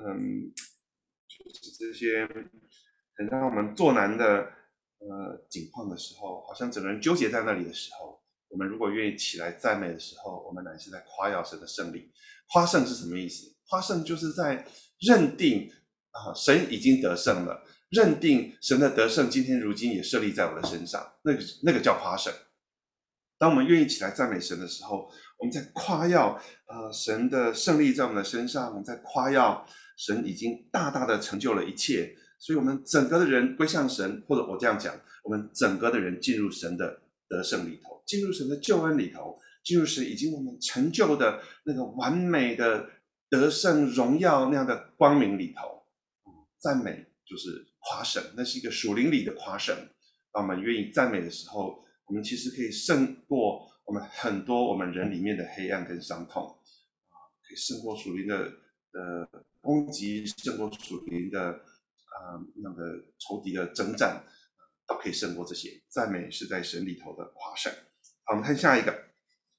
就是这些很让我们作难的境况的时候，好像整个人纠结在那里的时候，我们如果愿意起来赞美的时候，我们乃是在夸耀神的胜利。夸胜是什么意思？夸胜就是在认定神已经得胜了，认定神的得胜今天如今也设立在我的身上，那个叫夸胜。当我们愿意起来赞美神的时候，我们在夸耀神的胜利在我们的身上，我们在夸耀神已经大大的成就了一切，所以我们整个的人归向神，或者我这样讲，我们整个的人进入神的得胜里头，进入神的救恩里头，进入神已经我们成就的那个完美的得胜荣耀那样的光明里头，赞美就是夸胜，那是一个属灵里的夸胜。当我们愿意赞美的时候，我们其实可以胜过我们很多我们人里面的黑暗跟伤痛，可以胜过属灵的攻击，胜过属灵的那样的仇敌的征战，都可以胜过这些。赞美是在神里头的夸胜。好，我们看下一个。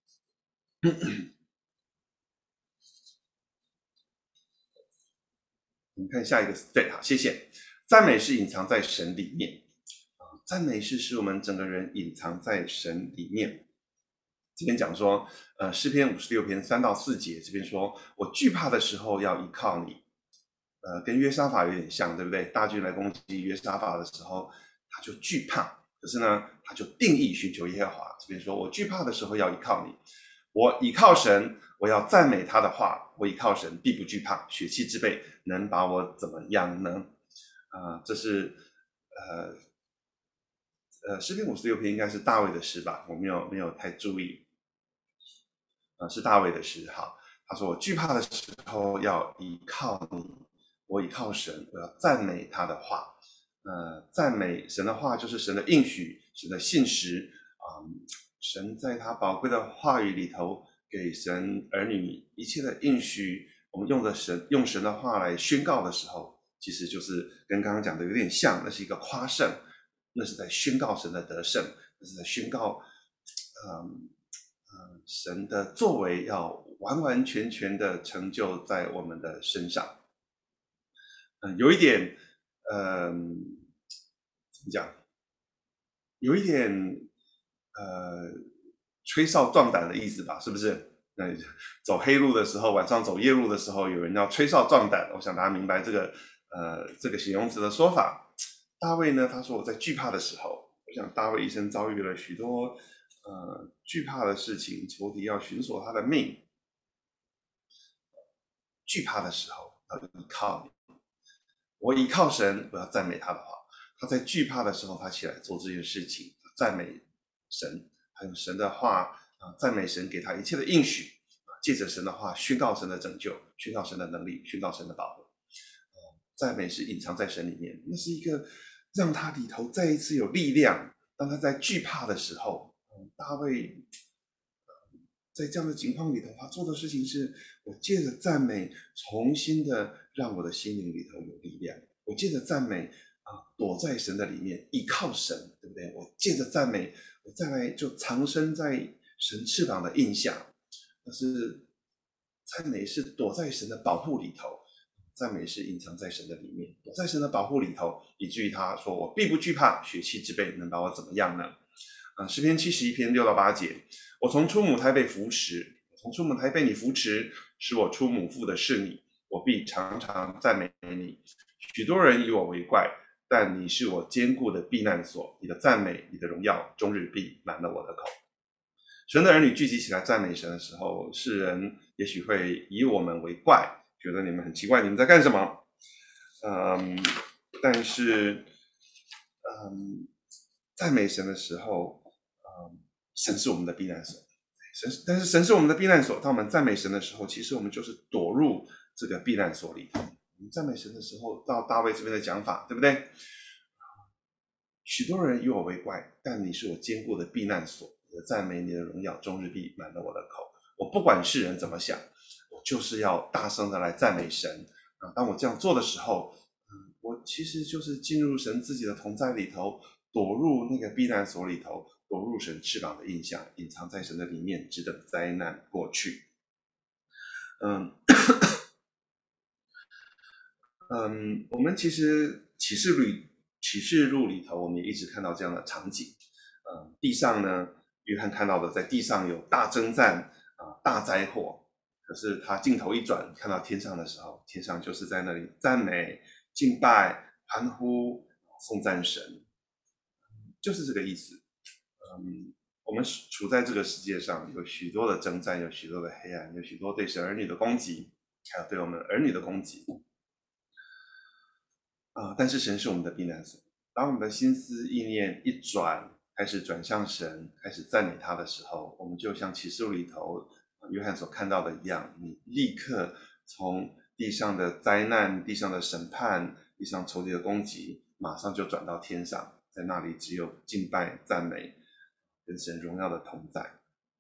我们看下一个，对，好，谢谢。赞美是隐藏在神里面，赞美是使我们整个人隐藏在神里面。这边讲说，诗篇56篇3到4节，这边说，我惧怕的时候要依靠你，跟约沙法有点像，对不对？大军来攻击约沙法的时候，他就惧怕，可是呢，他就定义寻求耶和华。这边说我惧怕的时候要依靠你，我倚靠神，我要赞美他的话，我倚靠神必不惧怕，血气之辈能把我怎么样呢？这是诗篇56篇应该是大卫的诗吧？我没有太注意，是大卫的诗。好，他说我惧怕的时候要依靠你，我倚靠神，我要赞美他的话。赞美神的话就是神的应许，神的信实神在他宝贵的话语里头给神儿女一切的应许，我们用神的话来宣告的时候，其实就是跟刚刚讲的有点像，那是一个夸胜，那是在宣告神的得胜，那是在宣告神的作为要完完全全的成就在我们的身上。有一点怎么讲？有一点吹哨壮胆的意思吧，是不是？那走黑路的时候，晚上走夜路的时候，有人要吹哨壮胆，我想大家明白这个形容词的说法。大卫呢，他说我在惧怕的时候，我想大卫一生遭遇了许多惧怕的事情，仇敌要寻索他的命。惧怕的时候要依靠你，我依靠神，我要赞美他的话。他在惧怕的时候，他起来做这件事情，赞美神，还有神的话赞美神给他一切的应许借着神的话宣告神的拯救，宣告神的能力，宣告神的保护。赞美是隐藏在神里面，那是一个让他里头再一次有力量。当他在惧怕的时候，大卫在这样的情况里头，他做的事情是，我借着赞美，重新的让我的心灵里头有力量。我借着赞美躲在神的里面，依靠神，对不对？我借着赞美，我再来就藏身在神翅膀的印下。但是赞美是躲在神的保护里头，赞美是隐藏在神的里面，躲在神的保护里头，以至于他说：“我必不惧怕，血气之辈能把我怎么样呢？”诗篇71篇6到8节，我从出母胎被扶持，从出母胎被你扶持，使我出母腹的是你，我必常常赞美你。许多人以我为怪，但你是我坚固的避难所，你的赞美，你的荣耀，终日必满了我的口。神的儿女聚集起来赞美神的时候，世人也许会以我们为怪，觉得你们很奇怪，你们在干什么？但是赞美神的时候，神是我们的避难所。但是神是我们的避难所。当我们赞美神的时候，其实我们就是躲入这个避难所里头。我们赞美神的时候，到大卫这边的讲法，对不对？许多人以我为怪，但你是我坚固的避难所。你的赞美，你的荣耀，终日必满了我的口。我不管世人怎么想，我就是要大声的来赞美神当我这样做的时候，我其实就是进入神自己的同在里头，躲入那个避难所里头，躲入神翅膀的印象，隐藏在神的里面，只等灾难过去。我们其实启示录里头，我们也一直看到这样的场景。地上呢，约翰看到的，在地上有大征战大灾祸。可是他镜头一转，看到天上的时候，天上就是在那里赞美、敬拜、欢呼、颂赞神，就是这个意思。我们处在这个世界上，有许多的征战，有许多的黑暗，有许多对神儿女的攻击，还有对我们儿女的攻击。但是神是我们的避难所。当我们的心思意念一转，开始转向神，开始赞美他的时候，我们就像启示录里头约翰所看到的一样，你立刻从地上的灾难、地上的审判、地上仇敌的攻击，马上就转到天上，在那里只有敬拜、赞美跟神荣耀的同在。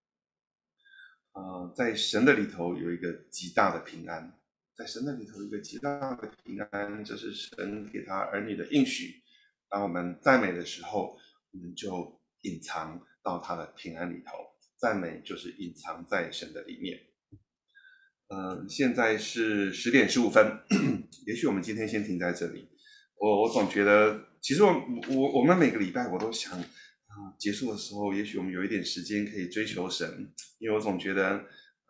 在神的里头有一个极大的平安，在神的里头有一个极大的平安，这是神给他儿女的应许。当我们赞美的时候，我们就隐藏到他的平安里头。赞美就是隐藏在神的里面。现在是10点15分，也许我们今天先停在这里。我总觉得，其实我们每个礼拜我都想，结束的时候，也许我们有一点时间可以追求神，因为我总觉得，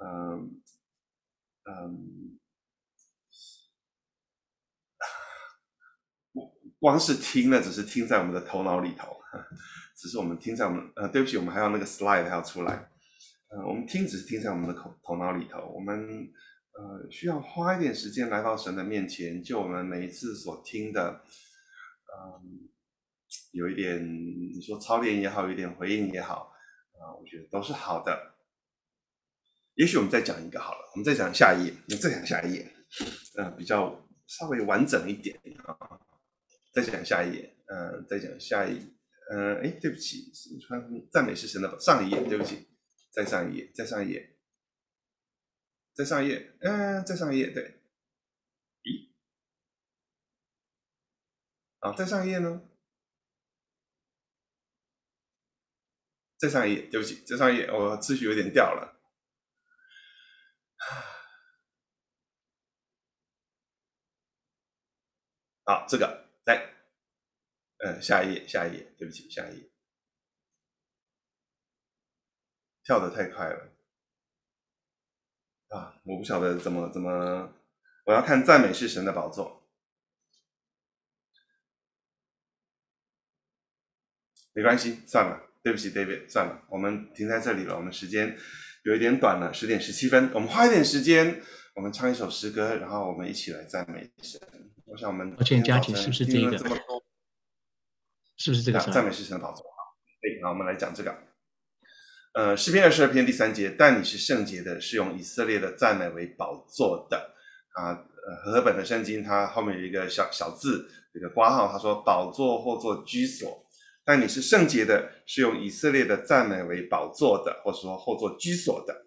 光是听呢，只是听在我们的头脑里头，只是我们听在我们对不起，我们还要那个 slide 还要出来，我们听只是听在我们的头脑里头，我们需要花一点时间来到神的面前，就我们每一次所听的，有一点你说操练也好，有一点回应也好，我觉得都是好的。也许我们再讲一个好了，我们再讲下一页，再讲下一页，比较稍微完整一点啊。再讲下一页，再讲下一，对不起，赞美是神的上一页，对不起，再上一页，再上一页，再上一页，再上一页，对，咦，好，再上一页呢？再上一页，对不起，再上一页，我秩序有点掉了。好，这个来，下一页，下一页，对不起，下一页，跳得太快了啊！我不晓得怎么，我要看赞美是神的宝座。没关系，算了，对不起 David， 算了，我们停在这里了，我们时间有一点短了，10点17分，我们花一点时间，我们唱一首诗歌，然后我们一起来赞美神。我想我们今天早晨听了这么多， 是不是这个？ 赞美是神的宝座。对，好，我们来讲这个。诗篇22篇第3节，但你是圣洁的，是用以色列的赞美为宝座的。和合本的圣经它后面有一个小字，这个括号，他说宝座或作居所。但你是圣洁的，是用以色列的赞美为宝座的，或者说或作居所的。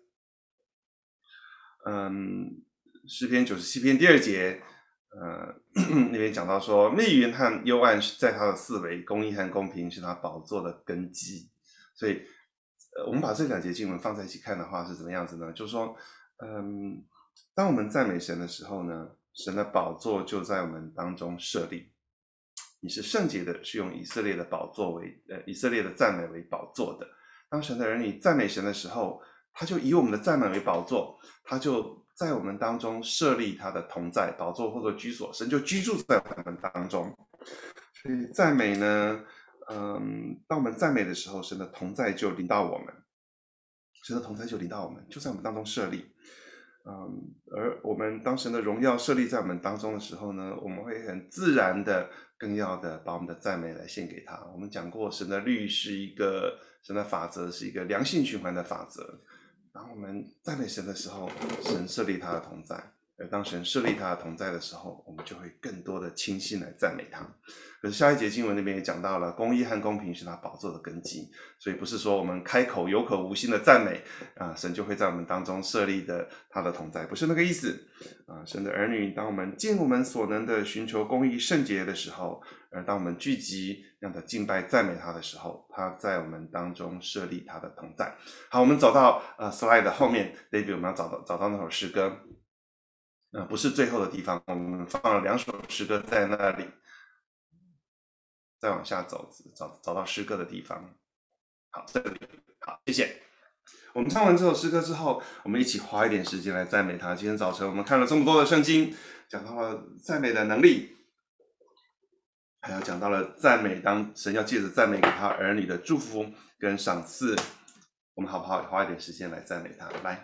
诗篇97篇第2节，那边讲到说，密云和幽暗是在他的四围，公义和公平是他宝座的根基。所以，我们把这2节经文放在一起看的话是怎么样子呢？就是说，当我们赞美神的时候呢，神的宝座就在我们当中设立。你是圣洁的，是用以色列的宝座为以色列的赞美为宝座的。当神的儿女赞美神的时候，他就以我们的赞美为宝座，他就在我们当中设立他的同在宝座或者居所，神就居住在我们当中。所以赞美呢，当我们赞美的时候，神的同在就临到我们，神的同在就临到我们，就在我们当中设立。而我们当神的荣耀设立在我们当中的时候呢，我们会很自然的、更要的把我们的赞美来献给他。我们讲过，神的律是一个，神的法则是一个良性循环的法则。当我们赞美神的时候，神设立他的同在；而当神设立他的同在的时候，我们就会更多的倾心来赞美他。可是下一节经文那边也讲到了，公义和公平是他宝座的根基，所以不是说我们开口有口无心的赞美神就会在我们当中设立的他的同在，不是那个意思神的儿女，当我们尽我们所能的寻求公义圣洁的时候，而当我们聚集让他敬拜赞美他的时候，他在我们当中设立他的同在。好，我们走到slide 的后面 David 我们要找到那首诗歌，不是最后的地方，我们放了2首诗歌在那里，再往下走，找到诗歌的地方。好，这里好，谢谢。我们唱完这首诗歌之后，我们一起花一点时间来赞美他。今天早晨我们看了这么多的圣经，讲到了赞美的能力，还有讲到了赞美，当神要借着赞美给他儿女的祝福跟赏赐，我们好不好花一点时间来赞美他？来。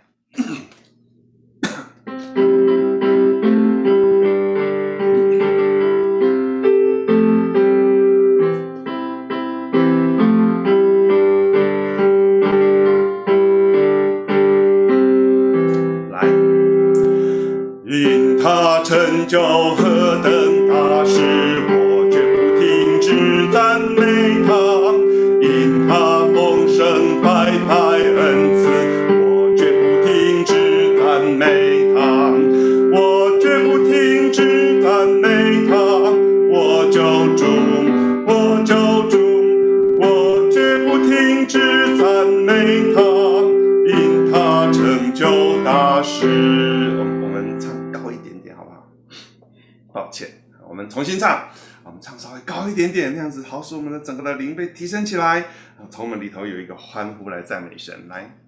就何等大事，我绝不停止赞美他，因他丰盛白白恩赐，我绝不停止赞美他，我绝不停止赞美他，我救主，我救主，我绝不停止赞美他，因他成就大事。我们唱高一点点好不好？抱歉，我们重新唱，我们唱稍微高一点点，那样子好使我们的整个的灵被提升起来，从我们里头有一个欢呼来赞美神。来，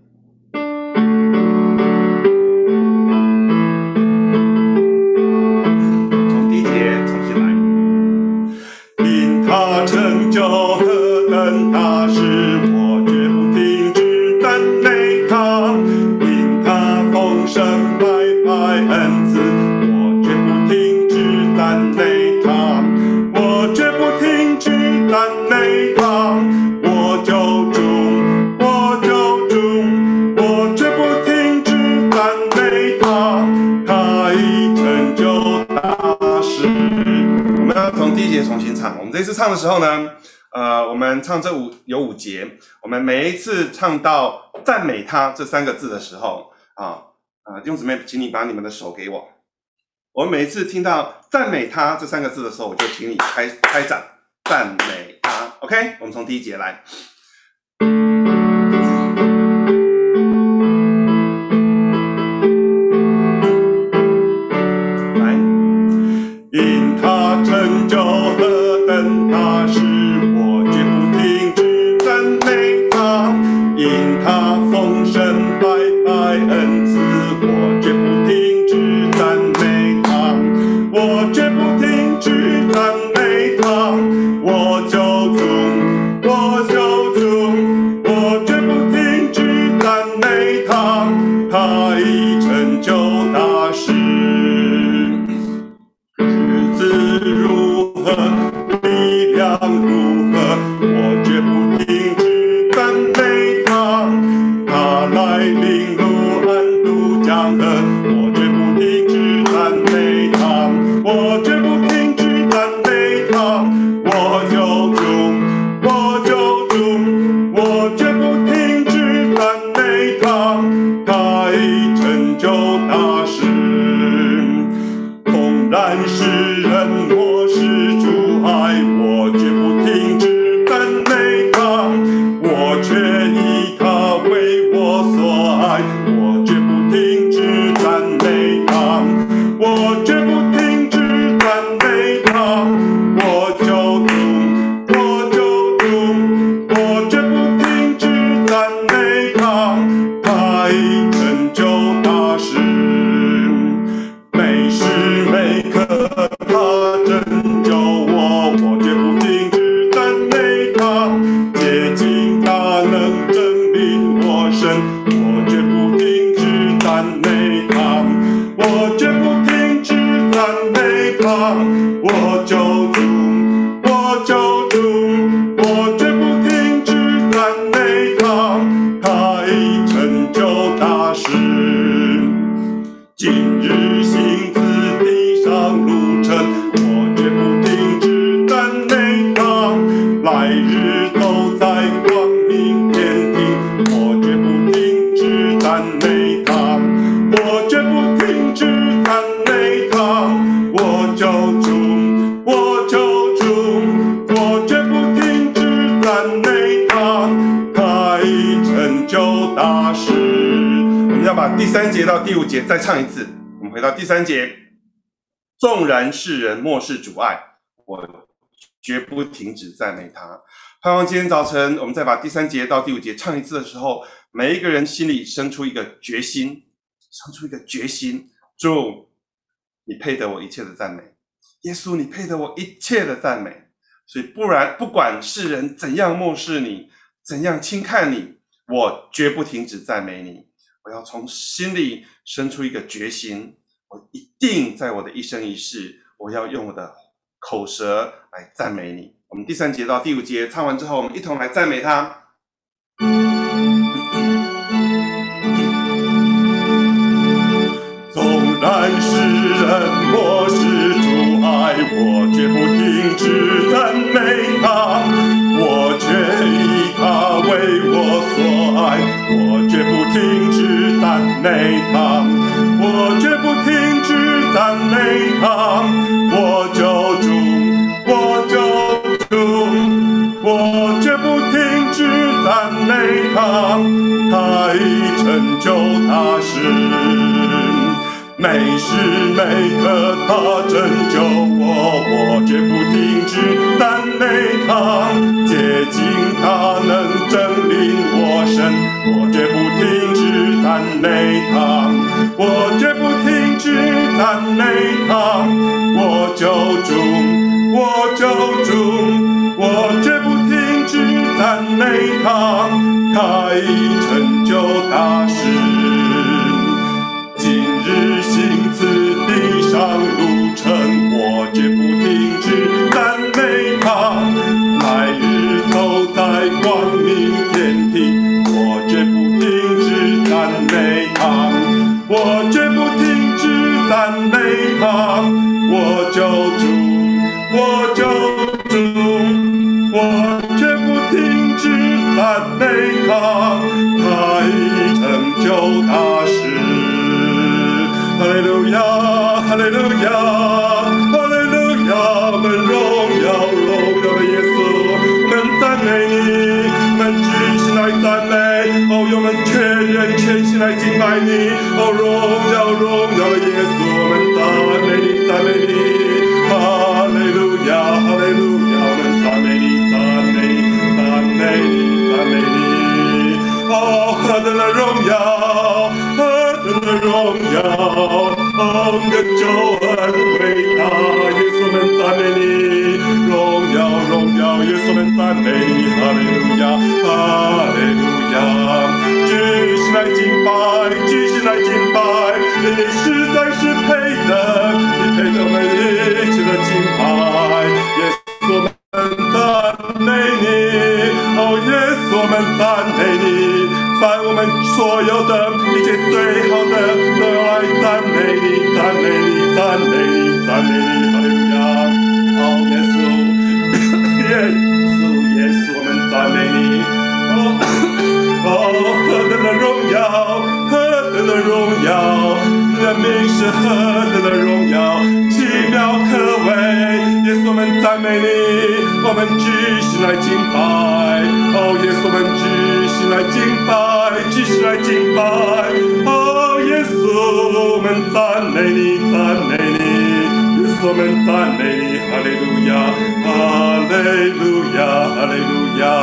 从第一节重新来。因他成就何等大事，我绝不停止赞美他，因他丰盛白白恩赐，我绝不停止赞美他，我绝不停止赞美他，我救主，我救主，我绝不停止赞美他，他已成就大事。我们要从第一节重新唱。我们这次唱的时候呢，我们唱有5节，我们每一次唱到赞美他这3个字的时候，弟兄姊妹，请你把你们的手给我。我们每一次听到赞美他这3个字的时候，我就请你开掌赞美他。OK， 我们从第一节来。因他成就何等大事，我绝不停止赞美他，因他丰盛白白恩赐，我绝不停止赞美他，我绝不停止赞美他，我救主，我救主，我绝不停止赞美他，他已成就大事。如何，力量如何，我绝不停止赞美他，他来领路安渡江河，我绝不停止赞美他，我绝不停止赞美他，我救主，我救主，我绝不停止赞美他，他已成就大事。纵然世人漠视主爱，我绝不停止赞美他，我却以他为我所爱，我绝不停止赞美他，我绝不停止赞美他，我救主，我救主，我绝不停止赞美他，他已成就大事。每时每刻他拯救我，我绝不停止赞美他，竭尽他能证明我神，我绝不停止赞美他，我绝不停止赞美他，我救主，我救主，我绝不停止赞美他，他已成就大事。今日行此地上路程，我绝不停止赞美他，来日走在光明天庭，我绝不停止赞美他，我绝不停止赞美他，我救主，我救主，我绝不停止赞美他，他已成就大事。我们要把第3节到第5节再唱一次。我们回到第3节，纵然世人漠视主爱，我绝不停止赞美他。盼望今天早晨我们再把第3节到第5节唱一次的时候，每一个人心里生出一个决心，主，你配得我一切的赞美，耶稣，你配得我一切的赞美。所以不管世人怎样漠视你，怎样轻看你，我绝不停止赞美你。我要从心里生出一个决心，我一定在我的一生一世，我要用我的口舌来赞美你。我们第3节到第5节唱完之后，我们一同来赞美他。纵然世人漠视我绝不停止赞美他，我却以他为我所爱，我绝不停止赞美他，我绝不停止赞美他，我救主，我救主，我绝不停止赞美他，他已成就大事，每时每刻他拯救我，我绝不停止赞美他，接近他能证领我身，我绝不停止赞美他，我绝不停止赞美他，我救主，我救主，我绝不停止赞美他，他已成就大事。今日行此地上路程，我绝不停止赞美他，来日走在光明天地，我绝不停止赞美他，我绝不停止赞美他，我救主，我救主，我绝不停止赞美他，他已成就大事。哈利路亚，哈利路亚，哈利路亚！我们荣耀的耶稣，我们赞美你，我们举起来赞美，哦，我们全人全心来敬拜你，哦，荣耀的耶稣，我们赞美你，赞美你，哈利路亚，哈利路亚！我们赞美你，赞美你，赞美你，赞美你，哦，何等的荣耀！的荣耀，哦，你的救恩伟大，耶稣们赞美你，荣耀，耶稣们赞美你，哈利路亚，哈利路亚，举起来敬拜，举起来敬拜，你实在是配的，你配得我们一切的敬拜，耶稣们赞美你，哦，耶稣们赞美你。把我们所有的一切最好的都要来赞美你，赞美你，赞美你，赞美你，哈利路亚！哦，耶稣，耶稣，我们赞美你！哦，何等的荣耀，何等的荣耀！你的名是何等的荣耀，奇妙可畏！耶稣，我们赞美你，我们举起来敬拜！哦，耶稣，我们举起来敬拜，举起来敬拜！哦，耶稣，我们赞美你，赞美你！耶稣，我们赞美你，哈利路亚，哈利路亚，哈利路亚！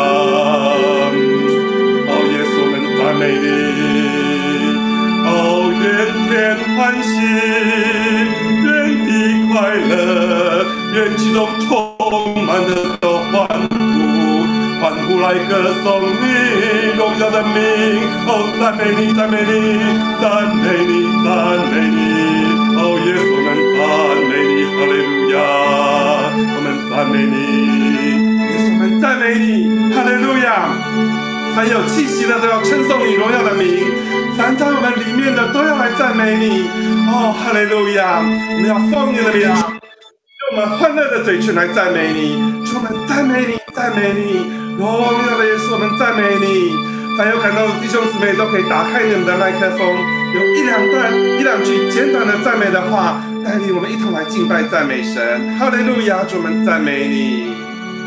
哦，耶稣，我们赞美你！哦，愿天欢喜，愿地快乐，愿其中充满的都欢呼来歌颂你荣耀的名，哦，赞美你，赞美你，赞美你，赞美你，哦，耶稣，我们赞美你，哈利路亚，我们赞美你，耶稣，我们赞美你，哈利路亚。凡有气息的都要称颂你荣耀的名，凡在我们里面的都要来赞美你，哦，哈利路亚！我们要奉你的名，用我们欢乐的嘴唇来赞美你，主，我们赞美你，赞美你。荣耀的耶稣，我们赞美你！凡有感动的弟兄姊妹都可以打开你们的麦克风，有一两句简短的赞美的话，带领我们一同来敬拜赞美神。哈利路亚！主，我们赞美你。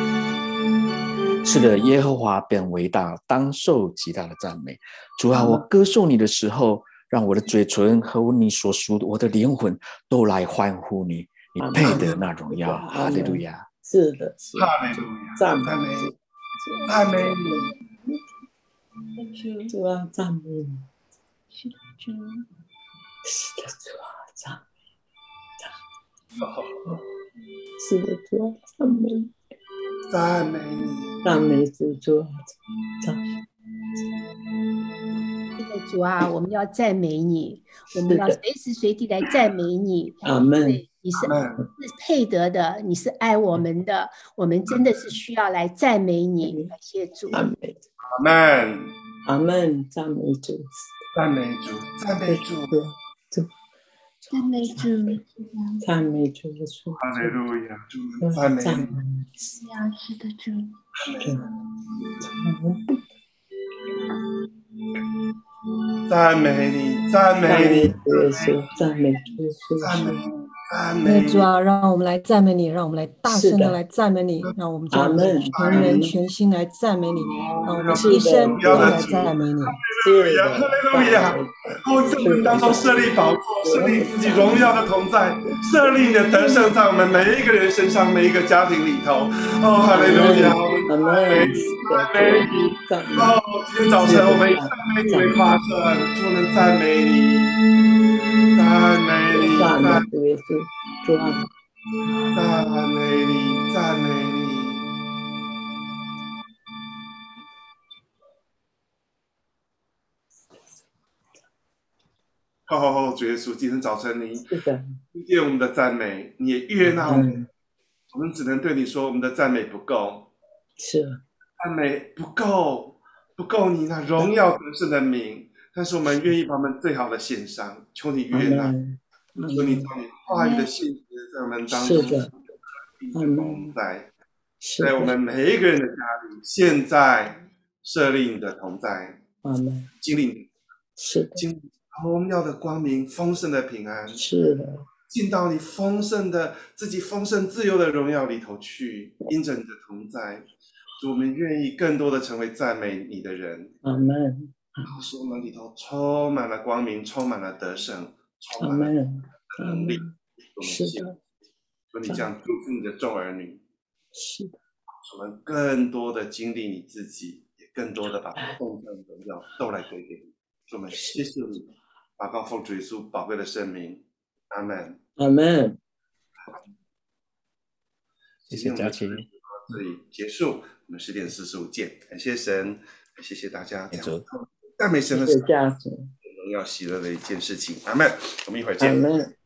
是的，耶和华本为大，当受极大的赞美。主啊，我歌颂你的时候，让我的嘴唇和你所属的我的灵魂都来欢呼你，你配得那荣耀。哈利路亚！ 是的， 哈利路亚！ 赞美你，赞美你，主啊，赞美你，是的，主啊，赞美，是的，主啊，赞美你， 赞美你， 赞美主啊，赞美。 是的，主啊，我们要赞美你，我们要随时随地来赞美你。 阿门。 你是配得的，你是爱我们的，我们真的是需要来赞美你。感谢主， 阿门， 阿门， 阿门，赞美主， 赞美主，赞美主， 赞美主， 赞美主耶稣， 哈利路亚，主我们赞美你， 是呀，是的，主， 赞美你，赞美赞美你， 主耶稣，赞美主耶稣， 赞美你，赞美你。 主啊，让我们来赞美你，让我们来大声是的的来赞美你，让我们这样阿门全人全心来赞美你，让我们是的一生不要的都来赞美你。 是的， 哈利路亚！我在我们当中设立宝座，设立自己荣耀的同在，设立你的得胜在我们每一个人身上，每一个家庭里头。哦，哈利路亚！我们赞美你，赞美你。 赞美哦，今天早晨我们以赞美你为夸胜，就能赞美你，赞美你， 赞美主耶稣，主啊， 赞美你，赞美你。哦，主耶稣，今天早晨你是的， 听见我们的赞美，你也悦纳我们。 嗯， 我们只能对你说，我们的赞美不够， 是赞美不够，不够你那荣耀得胜的名。但是我们愿意把我们最好的献上，求你阿悦纳， 门， 求你将你话语的信实在我们当中是的， 阿门。在我是的， 们每一个人的家里，现在设立你的同在， 阿门， 经历你是的， 经历荣耀的光明，丰盛的平安， 是的， 进到你丰盛的自己丰盛自由的荣耀里头去，因着你的同在，主，我们愿意更多的成为赞美你的人， 阿门， 使我们里头充满了光明，充满了得胜，充阿满了门， 能力。我们是谢的， 求你这样祝福你的众儿女， 是的， 我们更多的经历你自己，也更多的把丰盛荣耀都来归给你。我们谢谢你，祷告奉主耶稣宝贵的圣名，阿门。 阿门。 谢谢佳琪， 这里结束，我们10:45见。感谢神，谢谢大家， 没错赞美神的谢谢家属， 荣耀喜乐的一件事情。阿门。我们一会儿阿见。 门。